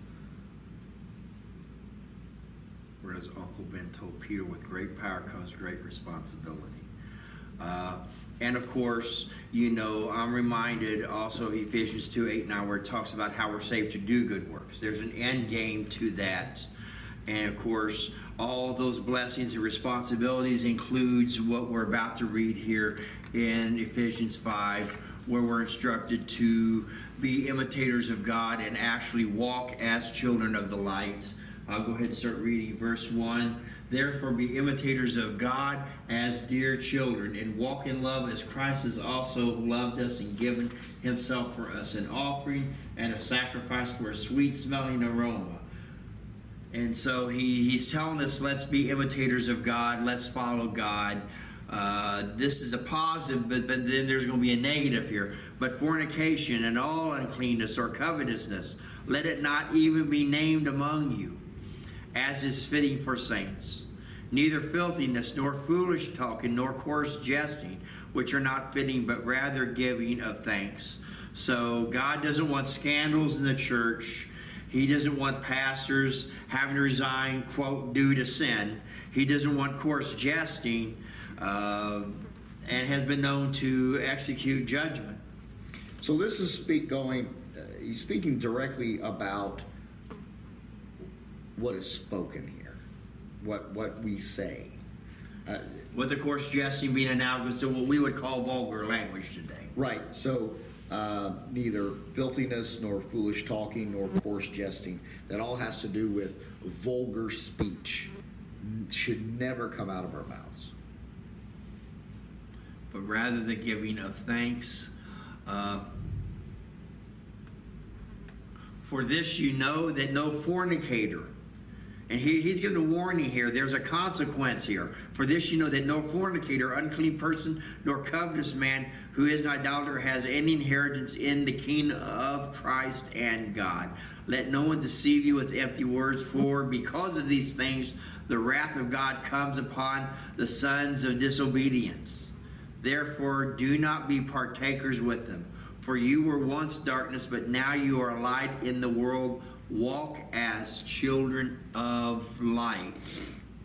Whereas Uncle Ben told Peter, with great power comes great responsibility. And of course, I'm reminded also Ephesians 2:8-9, where it talks about how we're saved to do good works. There's an end game to that. And of course, all those blessings and responsibilities includes what we're about to read here in Ephesians 5, where we're instructed to be imitators of God and actually walk as children of the light. I'll go ahead and start reading verse 1. Therefore be imitators of God as dear children, and walk in love as Christ has also loved us and given himself for us, an offering and a sacrifice for a sweet-smelling aroma. And so he's telling us, let's be imitators of God, let's follow God. This is a positive, but then there's going to be a negative here. But fornication and all uncleanness or covetousness, let it not even be named among you, as is fitting for saints. Neither filthiness, nor foolish talking, nor coarse jesting, which are not fitting, but rather giving of thanks. So God doesn't want scandals in the church. He doesn't want pastors having to resign, quote, due to sin. He doesn't want coarse jesting, and has been known to execute judgment. So this is he's speaking directly about what is spoken here, what we say. With the coarse jesting being analogous to what we would call vulgar language today. Right. So neither filthiness, nor foolish talking, nor coarse jesting. That all has to do with vulgar speech. Should never come out of our mouths. But rather the giving of thanks. For this you know that no fornicator, and he's giving a warning here, there's a consequence here. For this you know that no fornicator, unclean person, nor covetous man who is an idolater has any inheritance in the kingdom of Christ and God. Let no one deceive you with empty words, for because of these things the wrath of God comes upon the sons of disobedience. Therefore do not be partakers with them. For you were once darkness, but now you are light in the world. Walk as children of light.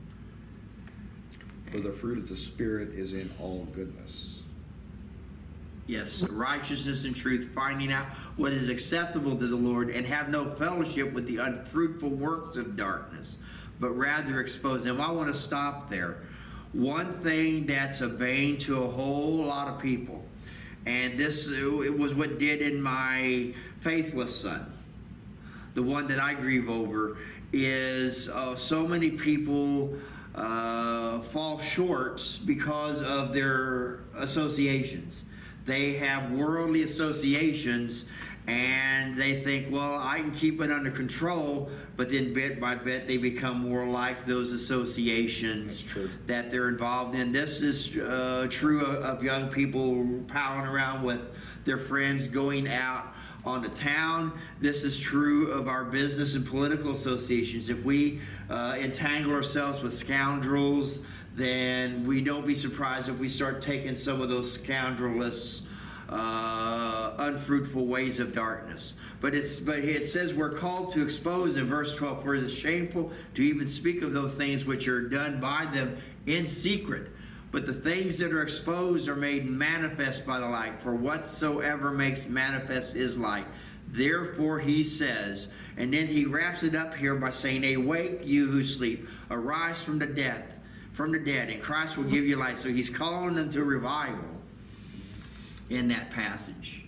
For the fruit of the Spirit is in all goodness. Yes, righteousness and truth, finding out what is acceptable to the Lord, and have no fellowship with the unfruitful works of darkness, but rather expose them. I want to stop there. One thing that's a bane to a whole lot of people, and it was what did in my faithless son, the one that I grieve over, is so many people fall short because of their associations. They have worldly associations, and they think, well, I can keep it under control, but then bit by bit they become more like those associations that they're involved in. This is true of young people palling around with their friends, going out on the town. This is true of our business and political associations. If we entangle ourselves with scoundrels, then we don't be surprised if we start taking some of those scoundrelous, unfruitful ways of darkness. But it says we're called to expose in verse 12, for it is shameful to even speak of those things which are done by them in secret. But the things that are exposed are made manifest by the light, for whatsoever makes manifest is light. Therefore he says, and then he wraps it up here by saying, awake, you who sleep, arise from the dead, from the dead, and Christ will give you life. So he's calling them to revival in that passage.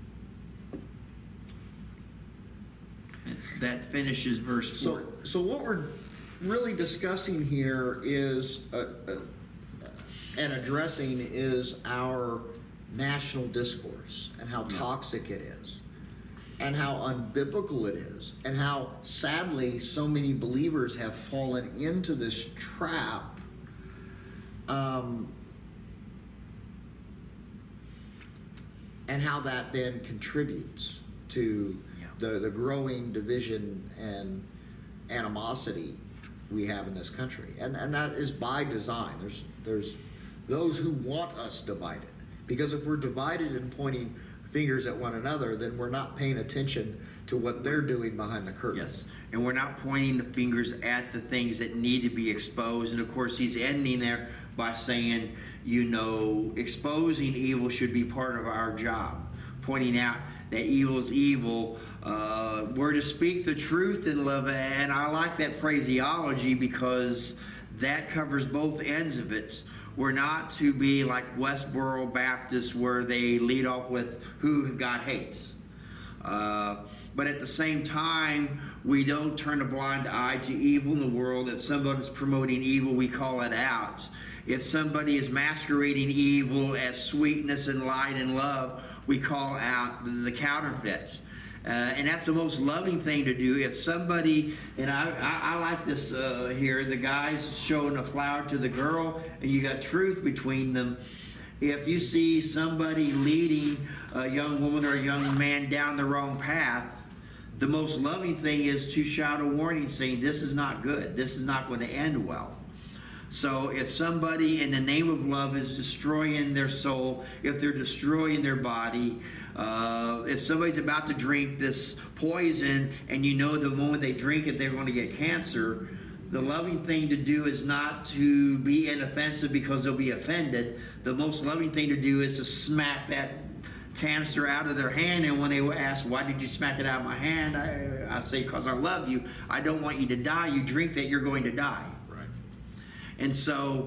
That finishes verse 4. So what we're really discussing here is and addressing is our national discourse and how toxic it is and how unbiblical it is and how sadly so many believers have fallen into this trap and how that then contributes to the growing division and animosity we have in this country, and that is by design. There's those who want us divided, because if we're divided and pointing fingers at one another, then we're not paying attention to what they're doing behind the curtain. Yes, and we're not pointing the fingers at the things that need to be exposed. And of course, he's ending there by saying, exposing evil should be part of our job, pointing out that evil is evil. We're to speak the truth in love, and I like that phraseology because that covers both ends of it. We're not to be like Westboro Baptists where they lead off with who God hates. But at the same time, we don't turn a blind eye to evil in the world. If somebody's promoting evil, we call it out. If somebody is masquerading evil as sweetness and light and love, we call out the counterfeit. And that's the most loving thing to do. If somebody, and I like this here, the guy's showing a flower to the girl, and you got truth between them. If you see somebody leading a young woman or a young man down the wrong path, the most loving thing is to shout a warning saying, this is not good. This is not going to end well. So if somebody in the name of love is destroying their soul, if they're destroying their body, if somebody's about to drink this poison and you know the moment they drink it they're going to get cancer, the loving thing to do is not to be inoffensive because they'll be offended. The most loving thing to do is to smack that canister out of their hand, and when they were asked, why did you smack it out of my hand? I say, because I love you. I don't want you to die. You drink that, you're going to die. Right. And so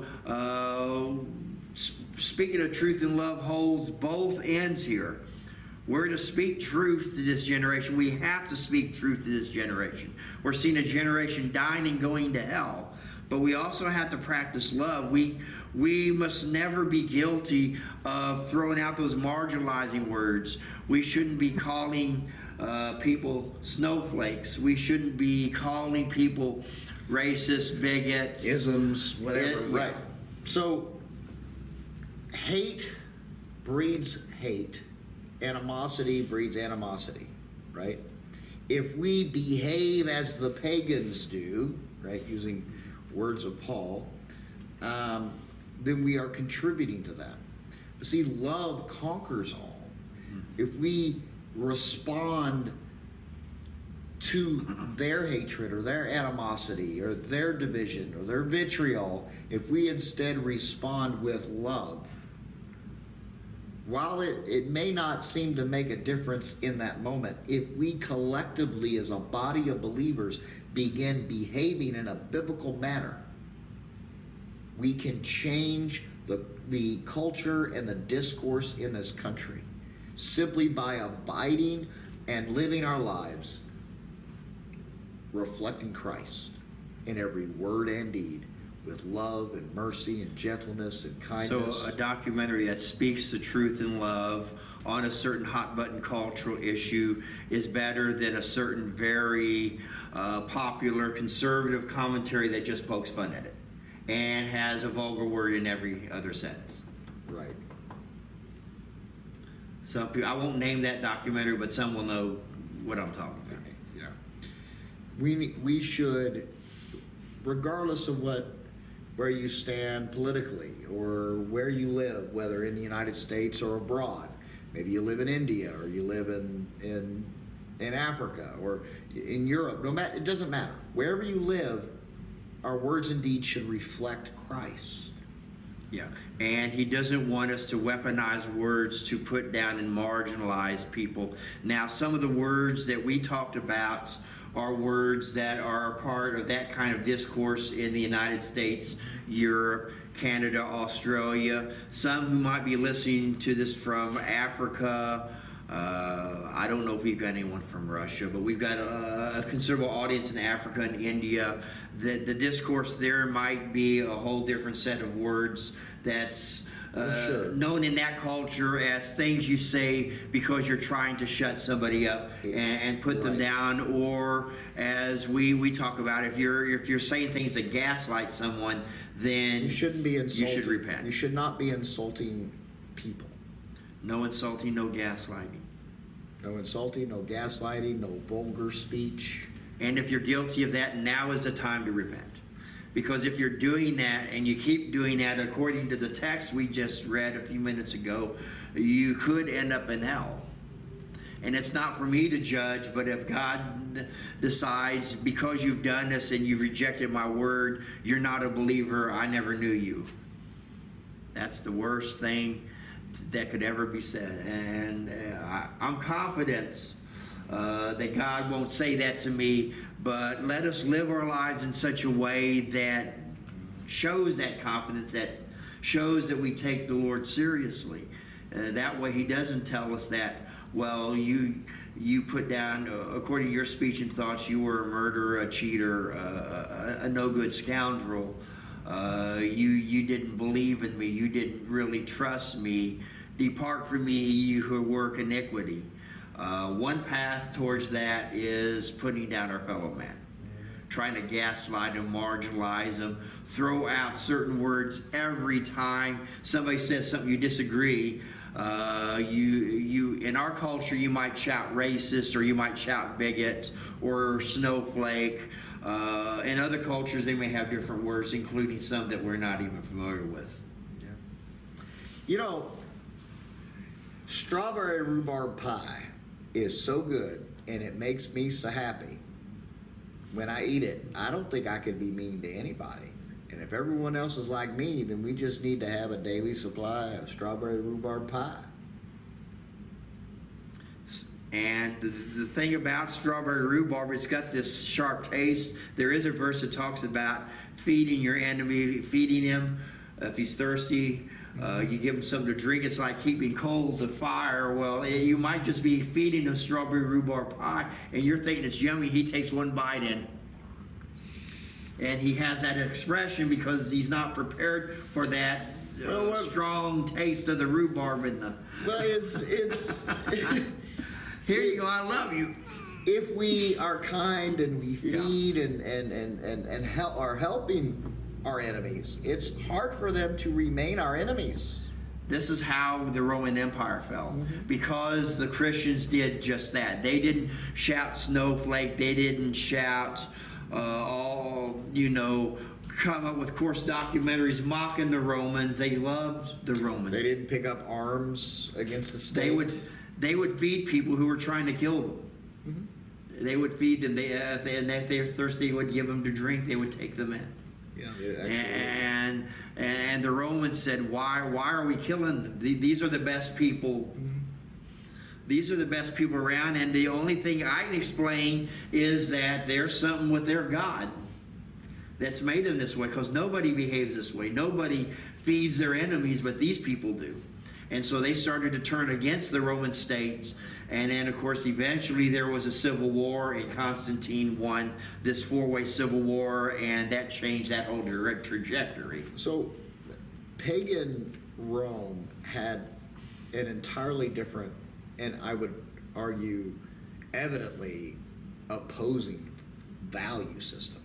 speaking of truth and love holds both ends here. We're to speak truth to this generation. We have to speak truth to this generation. We're seeing a generation dying and going to hell. But we also have to practice love. We must never be guilty of throwing out those marginalizing words. We shouldn't be calling people snowflakes. We shouldn't be calling people racist, bigots. Isms, whatever. Right. So, hate breeds hate. Animosity breeds animosity, right? If we behave as the pagans do, right, using words of Paul, then we are contributing to that. But see, love conquers all. If we respond to their hatred or their animosity or their division or their vitriol, if we instead respond with love, while it may not seem to make a difference in that moment, if we collectively as a body of believers begin behaving in a biblical manner, we can change the culture and the discourse in this country simply by abiding and living our lives reflecting Christ in every word and deed, with love and mercy and gentleness and kindness. So a documentary that speaks the truth in love on a certain hot-button cultural issue is better than a certain very popular conservative commentary that just pokes fun at it and has a vulgar word in every other sentence. Right. Some people, I won't name that documentary, but some will know what I'm talking about. Yeah. We should, regardless of where you stand politically or where you live, whether in the United States or abroad. Maybe you live in India or you live in Africa or in Europe. No matter, it doesn't matter. Wherever you live, our words and deeds should reflect Christ. Yeah, and he doesn't want us to weaponize words to put down and marginalize people. Now, some of the words that we talked about are words that are a part of that kind of discourse in the United States, Europe, Canada, Australia. Some who might be listening to this from Africa. I don't know if we've got anyone from Russia, but we've got a considerable audience in Africa and India. The discourse there might be a whole different set of words that's known in that culture as things you say because you're trying to shut somebody up and put them down, or as we talk about, if you're saying things that gaslight someone, then you shouldn't be insulting. You should repent. You should not be insulting people. No insulting, no gaslighting. No insulting, no gaslighting, no vulgar speech. And if you're guilty of that, now is the time to repent. Because if you're doing that and you keep doing that according to the text we just read a few minutes ago, you could end up in hell. And it's not for me to judge, but if God decides because you've done this and you've rejected my word, you're not a believer, I never knew you. That's the worst thing that could ever be said. And I'm confident that God won't say that to me, but let us live our lives in such a way that shows that confidence, that shows that we take the Lord seriously. That way he doesn't tell us that, well, you put down, according to your speech and thoughts, you were a murderer, a cheater, a no-good scoundrel. You didn't believe in me. You didn't really trust me. Depart from me, you who work iniquity. One path towards that is putting down our fellow man, trying to gaslight them, marginalize them, throw out certain words every time somebody says something you disagree. You in our culture, you might shout racist, or you might shout bigot, or snowflake. In other cultures, they may have different words, including some that we're not even familiar with. Yeah. You know, strawberry rhubarb pie is so good, and it makes me so happy. When I eat it, I don't think I could be mean to anybody. And if everyone else is like me, then we just need to have a daily supply of strawberry rhubarb pie. And the thing about strawberry rhubarb, it's got this sharp taste. There is a verse that talks about feeding your enemy, feeding him if he's thirsty. You give him something to drink. It's like keeping coals of fire. Well, you might just be feeding him strawberry rhubarb pie, and you're thinking it's yummy. He takes one bite in, and he has that expression because he's not prepared for that strong taste of the rhbarb in the. Well, it's Here you go. I love you. If we are kind and we feed and help, are helping our enemies, it's hard for them to remain our enemies. This is how the Roman Empire fell, because the Christians did just that. They didn't shout snowflake. They didn't shout come up with coarse documentaries mocking the Romans. They loved the Romans. They didn't pick up arms against the state. They would feed people who were trying to kill them. They would feed them. If they're thirsty, they would give them to drink. They would take them in. Yeah, and the Romans said, why are we killing them? These are the best people. These are the best people around, and the only thing I can explain is that there's something with their God that's made them this way, because nobody behaves this way. Nobody feeds their enemies, but these people do. And so they started to turn against the Roman state. And then, of course, eventually there was a civil war, and Constantine won this four-way civil war, and that changed that whole trajectory. So pagan Rome had an entirely different, and I would argue evidently opposing value system.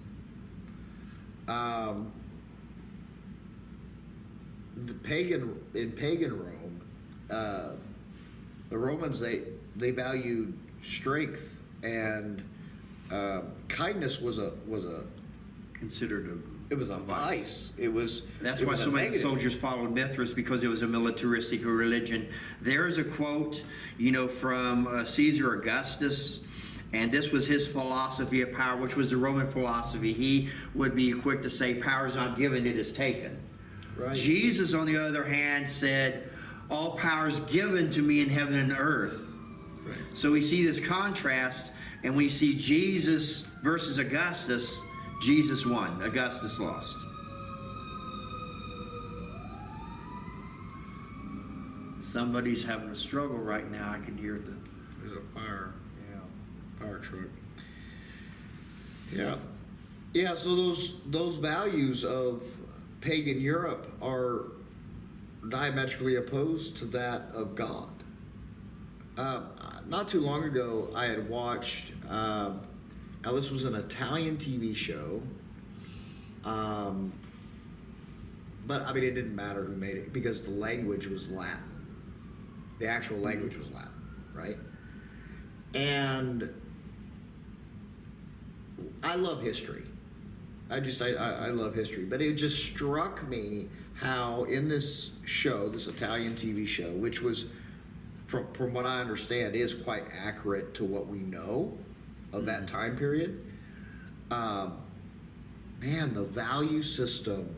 In pagan Rome, the Romans they valued strength, and kindness was a Considered it was a vice. That's why so many soldiers followed Mithras, because it was a militaristic religion. There's a quote, from Caesar Augustus, and this was his philosophy of power, which was the Roman philosophy. He would be quick to say, "Power is not given; it is taken." Right. Jesus, on the other hand, said, "All power is given to me in heaven and earth." Right. So we see this contrast And we see Jesus versus Augustus. Jesus won. Augustus lost. Somebody's having a struggle right now. I can hear the... There's a fire. Yeah. Fire truck. Yeah. Yeah, so those values of pagan Europe are diametrically opposed to that of God. Not too long ago, I had watched, now this was an Italian TV show, but I mean, it didn't matter who made it because the language was Latin. The actual language was Latin, right? And I love history. I love history. But it just struck me how in this show, this Italian TV show, which was, from what I understand, is quite accurate to what we know of that time period. Man, the value system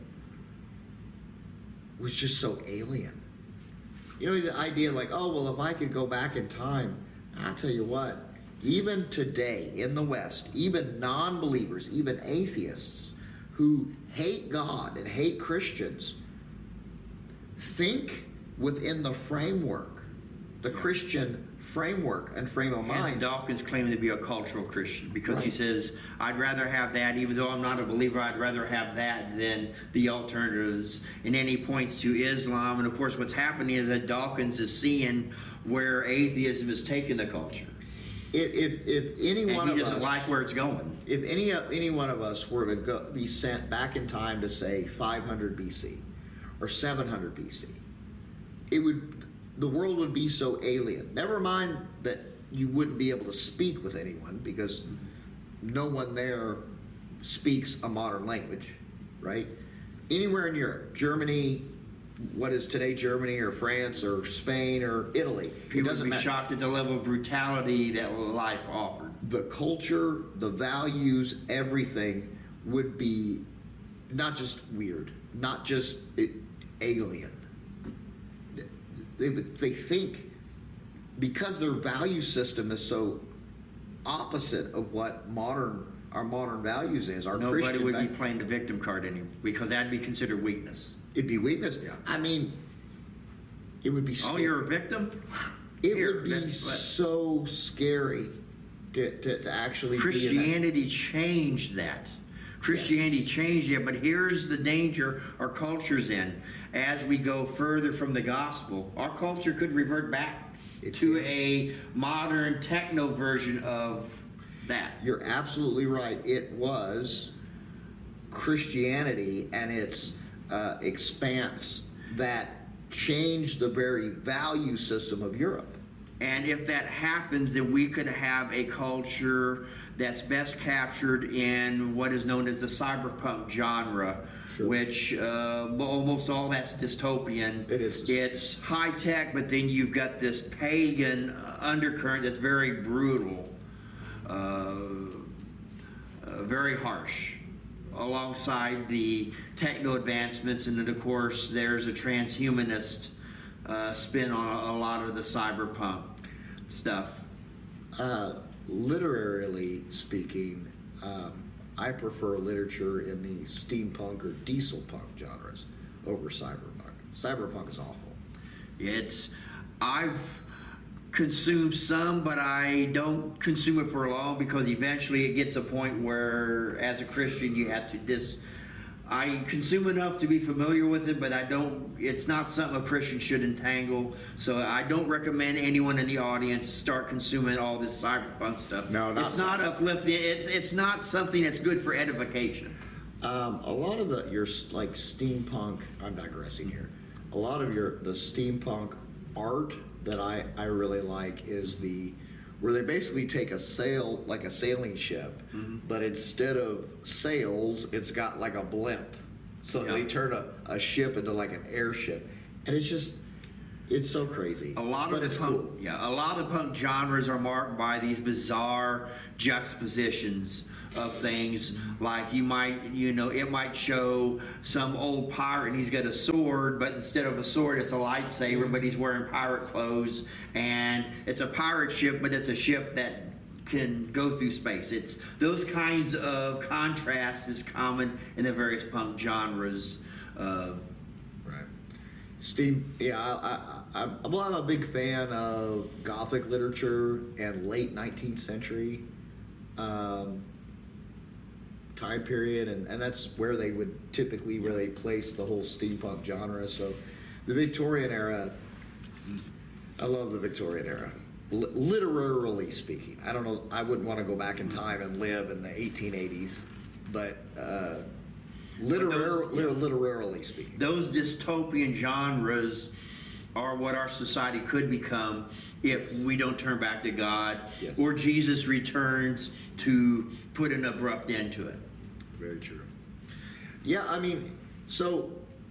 was just so alien. You know, the idea like, oh, well, if I could go back in time, I'll tell you what, even today in the West, even non-believers, even atheists who hate God and hate Christians, think within the framework, the Christian framework and frame of mind. Hence Dawkins claiming to be a cultural Christian because Right. he says, I'd rather have that, even though I'm not a believer, I'd rather have that than the alternatives. And then he points to Islam. And of course, what's happening is that Dawkins is seeing where atheism is taking the culture. If any And one he of doesn't us, like where it's going. if any one of us were to be sent back in time to say 500 BC or 700 BC, the world would be so alien. Never mind that you wouldn't be able to speak with anyone because no one there speaks a modern language, right? Anywhere in Europe, Germany, what is today Germany or France or Spain or Italy, it People would doesn't be matter. shocked at the level of brutality that life offered. The culture, the values, everything would be not just weird, not just alien. They think because their value system is so opposite of what our modern values is. Our Nobody Christian would be playing the victim card anymore because that'd be considered weakness. It'd be weakness. Yeah. I mean, it would be. Oh, Scary. you're a victim? It Here, would be let- so scary to actually be in Christianity changed that. Christianity Yes. changed it, but here's the danger our culture's in. As we go further from the gospel, our culture could revert back to a modern techno version of that. You're absolutely right. It was Christianity and its expanse that changed the very value system of Europe. And if that happens, then we could have a culture that's best captured in what is known as the cyberpunk genre, Sure. which almost all that's dystopian. It is. It's high tech, but then you've got this pagan undercurrent that's very brutal, very harsh, alongside the techno advancements. And then, of course, there's a transhumanist spin on a lot of the cyberpunk stuff. Literarily speaking, I prefer literature in the steampunk or diesel punk genres over cyberpunk. Cyberpunk is awful. I've consumed some, but I don't consume it for long because eventually it gets a point where, as a Christian, you have to I consume enough to be familiar with it, but it's not something a Christian should entangle. So I don't recommend anyone in the audience start consuming all this cyberpunk stuff. No, it's not uplifting. It's not something that's good for edification. A lot of your like steampunk, I'm digressing here. A lot of the steampunk art that I really like is where they basically take a sail, like a sailing ship, but instead of sails, it's got like a blimp. So Yeah. they turn a ship into like an airship. And it's so crazy. A lot of the punk genres are marked by these bizarre juxtapositions of things. Like it might show some old pirate and he's got a sword, but instead of a sword, it's a lightsaber, but he's wearing pirate clothes, and it's a pirate ship, but it's a ship that can go through space. It's those kinds of contrast is common in the various punk genres. Right. Steve, yeah, I'm a big fan of Gothic literature and late 19th century time period, and that's where they would typically where they place the whole steampunk genre. So the Victorian era, I love the Victorian era. Literarily speaking, I don't know, I wouldn't want to go back in time and live in the 1880s, but literarily speaking, those dystopian genres are what our society could become if we don't turn back to God, yes, or Jesus returns to put an abrupt end to it. Very true. Yeah, I mean, so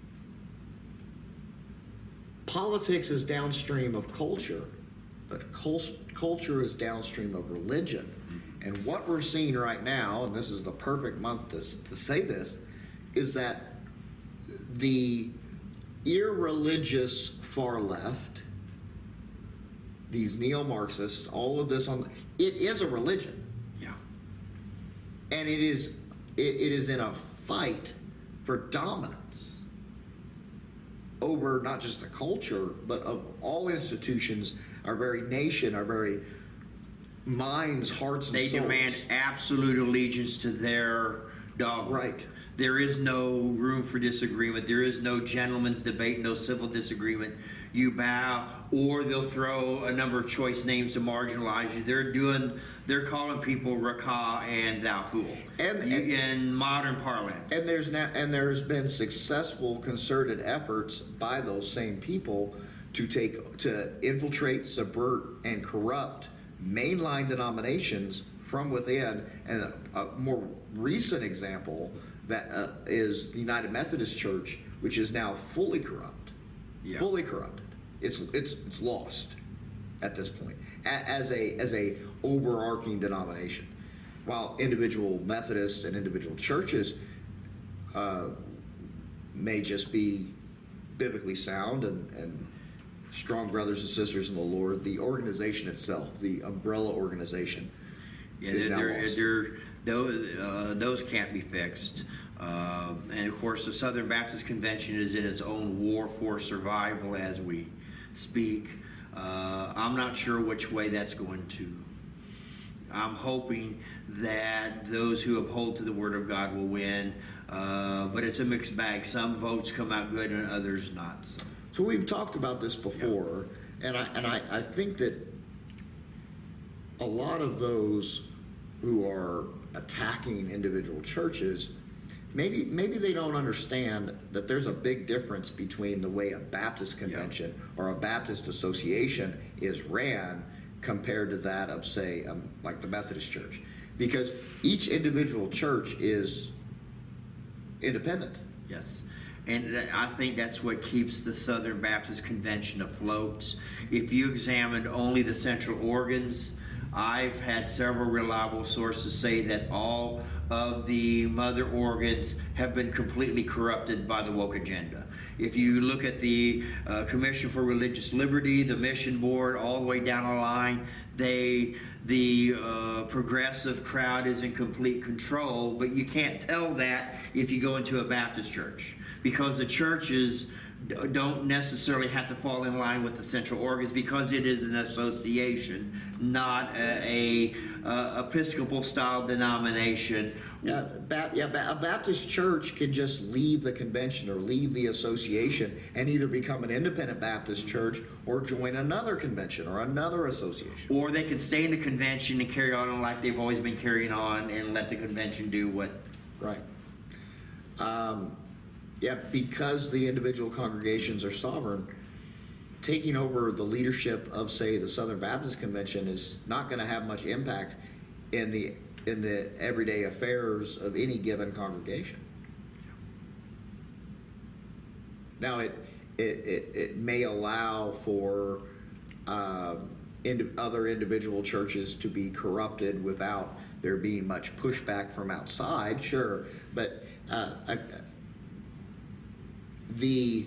politics is downstream of culture, but culture is downstream of religion. And what we're seeing right now, and this is the perfect month to say this, is that the irreligious far left, these neo-Marxists, all of this it is a religion. Yeah. And it is in a fight for dominance over not just the culture, but of all institutions, our very nation, our very minds, hearts, and they souls. demand absolute allegiance to their dogma. Right. There is no room for disagreement. There is no gentleman's debate, no civil disagreement. You bow, or they'll throw a number of choice names to marginalize you. They're calling people Raka and thou fool, in modern parlance. And there's been successful concerted efforts by those same people to infiltrate, subvert, and corrupt mainline denominations from within. And a more recent example that is the United Methodist Church, which is now fully corrupt. Yeah. Fully corrupted. It's lost at this point as a overarching denomination. While individual Methodists and individual churches may just be biblically sound and strong brothers and sisters in the Lord, the organization itself, the umbrella organization, is now lost. Those can't be fixed. And of course, the Southern Baptist Convention is in its own war for survival as we speak. I'm not sure which way that's going to. I'm hoping that those who uphold to the Word of God will win, but it's a mixed bag. Some votes come out good and others not. So we've talked about this before, and I think that a lot of those who are attacking individual churches, maybe they don't understand that there's a big difference between the way a Baptist convention or a Baptist association is ran compared to that of, say, like the Methodist Church, because each individual church is independent. Yes. And I think that's what keeps the Southern Baptist Convention afloat. If you examined only the central organs, I've had several reliable sources say that all of the mother organs have been completely corrupted by the woke agenda. If you look at the Commission for Religious Liberty, the Mission Board, all the way down the line, the progressive crowd is in complete control, but you can't tell that if you go into a Baptist church, because the churches don't necessarily have to fall in line with the central organs, because it is an association, not a Episcopal style denomination. A Baptist church can just leave the convention or leave the association and either become an independent Baptist church or join another convention or another association. Or they can stay in the convention and carry on like they've always been carrying on and let the convention do what. Right. Because the individual congregations are sovereign, taking over the leadership of, say, the Southern Baptist Convention is not going to have much impact in the everyday affairs of any given congregation. Now, it may allow for other individual churches to be corrupted without there being much pushback from outside, sure, but the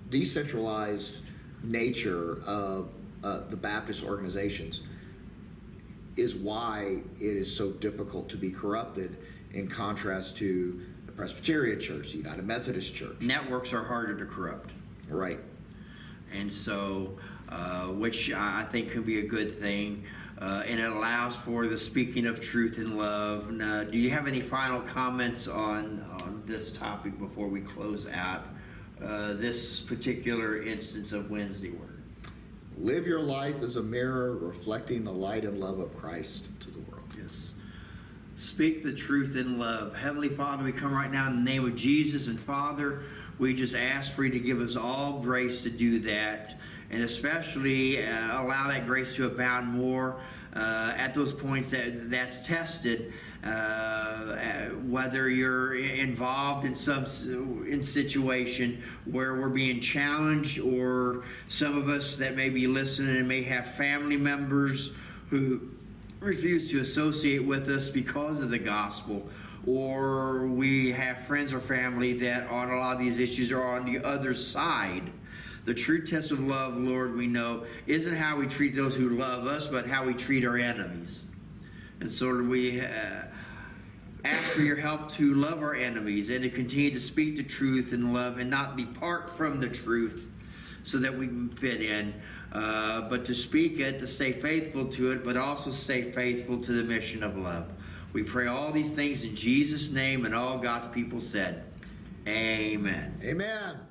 decentralized nature of the Baptist organizations is why it is so difficult to be corrupted in contrast to the Presbyterian Church, the United Methodist Church. Networks are harder to corrupt. Right. And so, which I think can be a good thing. And it allows for the speaking of truth and love. Now, do you have any final comments on this topic before we close out this particular instance of Wednesday Word? Live your life as a mirror reflecting the light and love of Christ to the world. Yes. Speak the truth in love. Heavenly Father, we come right now in the name of Jesus. And Father, we just ask for you to give us all grace to do that. And especially allow that grace to abound more at those points that's tested. Whether you're involved in some situation where we're being challenged, or some of us that may be listening and may have family members who refuse to associate with us because of the gospel, or we have friends or family that on a lot of these issues are on the other side. The true test of love, Lord, we know, isn't how we treat those who love us, but how we treat our enemies. And so we ask for your help to love our enemies and to continue to speak the truth in love and not depart from the truth so that we can fit in, but to speak it, to stay faithful to it, but also stay faithful to the mission of love. We pray all these things in Jesus' name, and all God's people said, amen. Amen.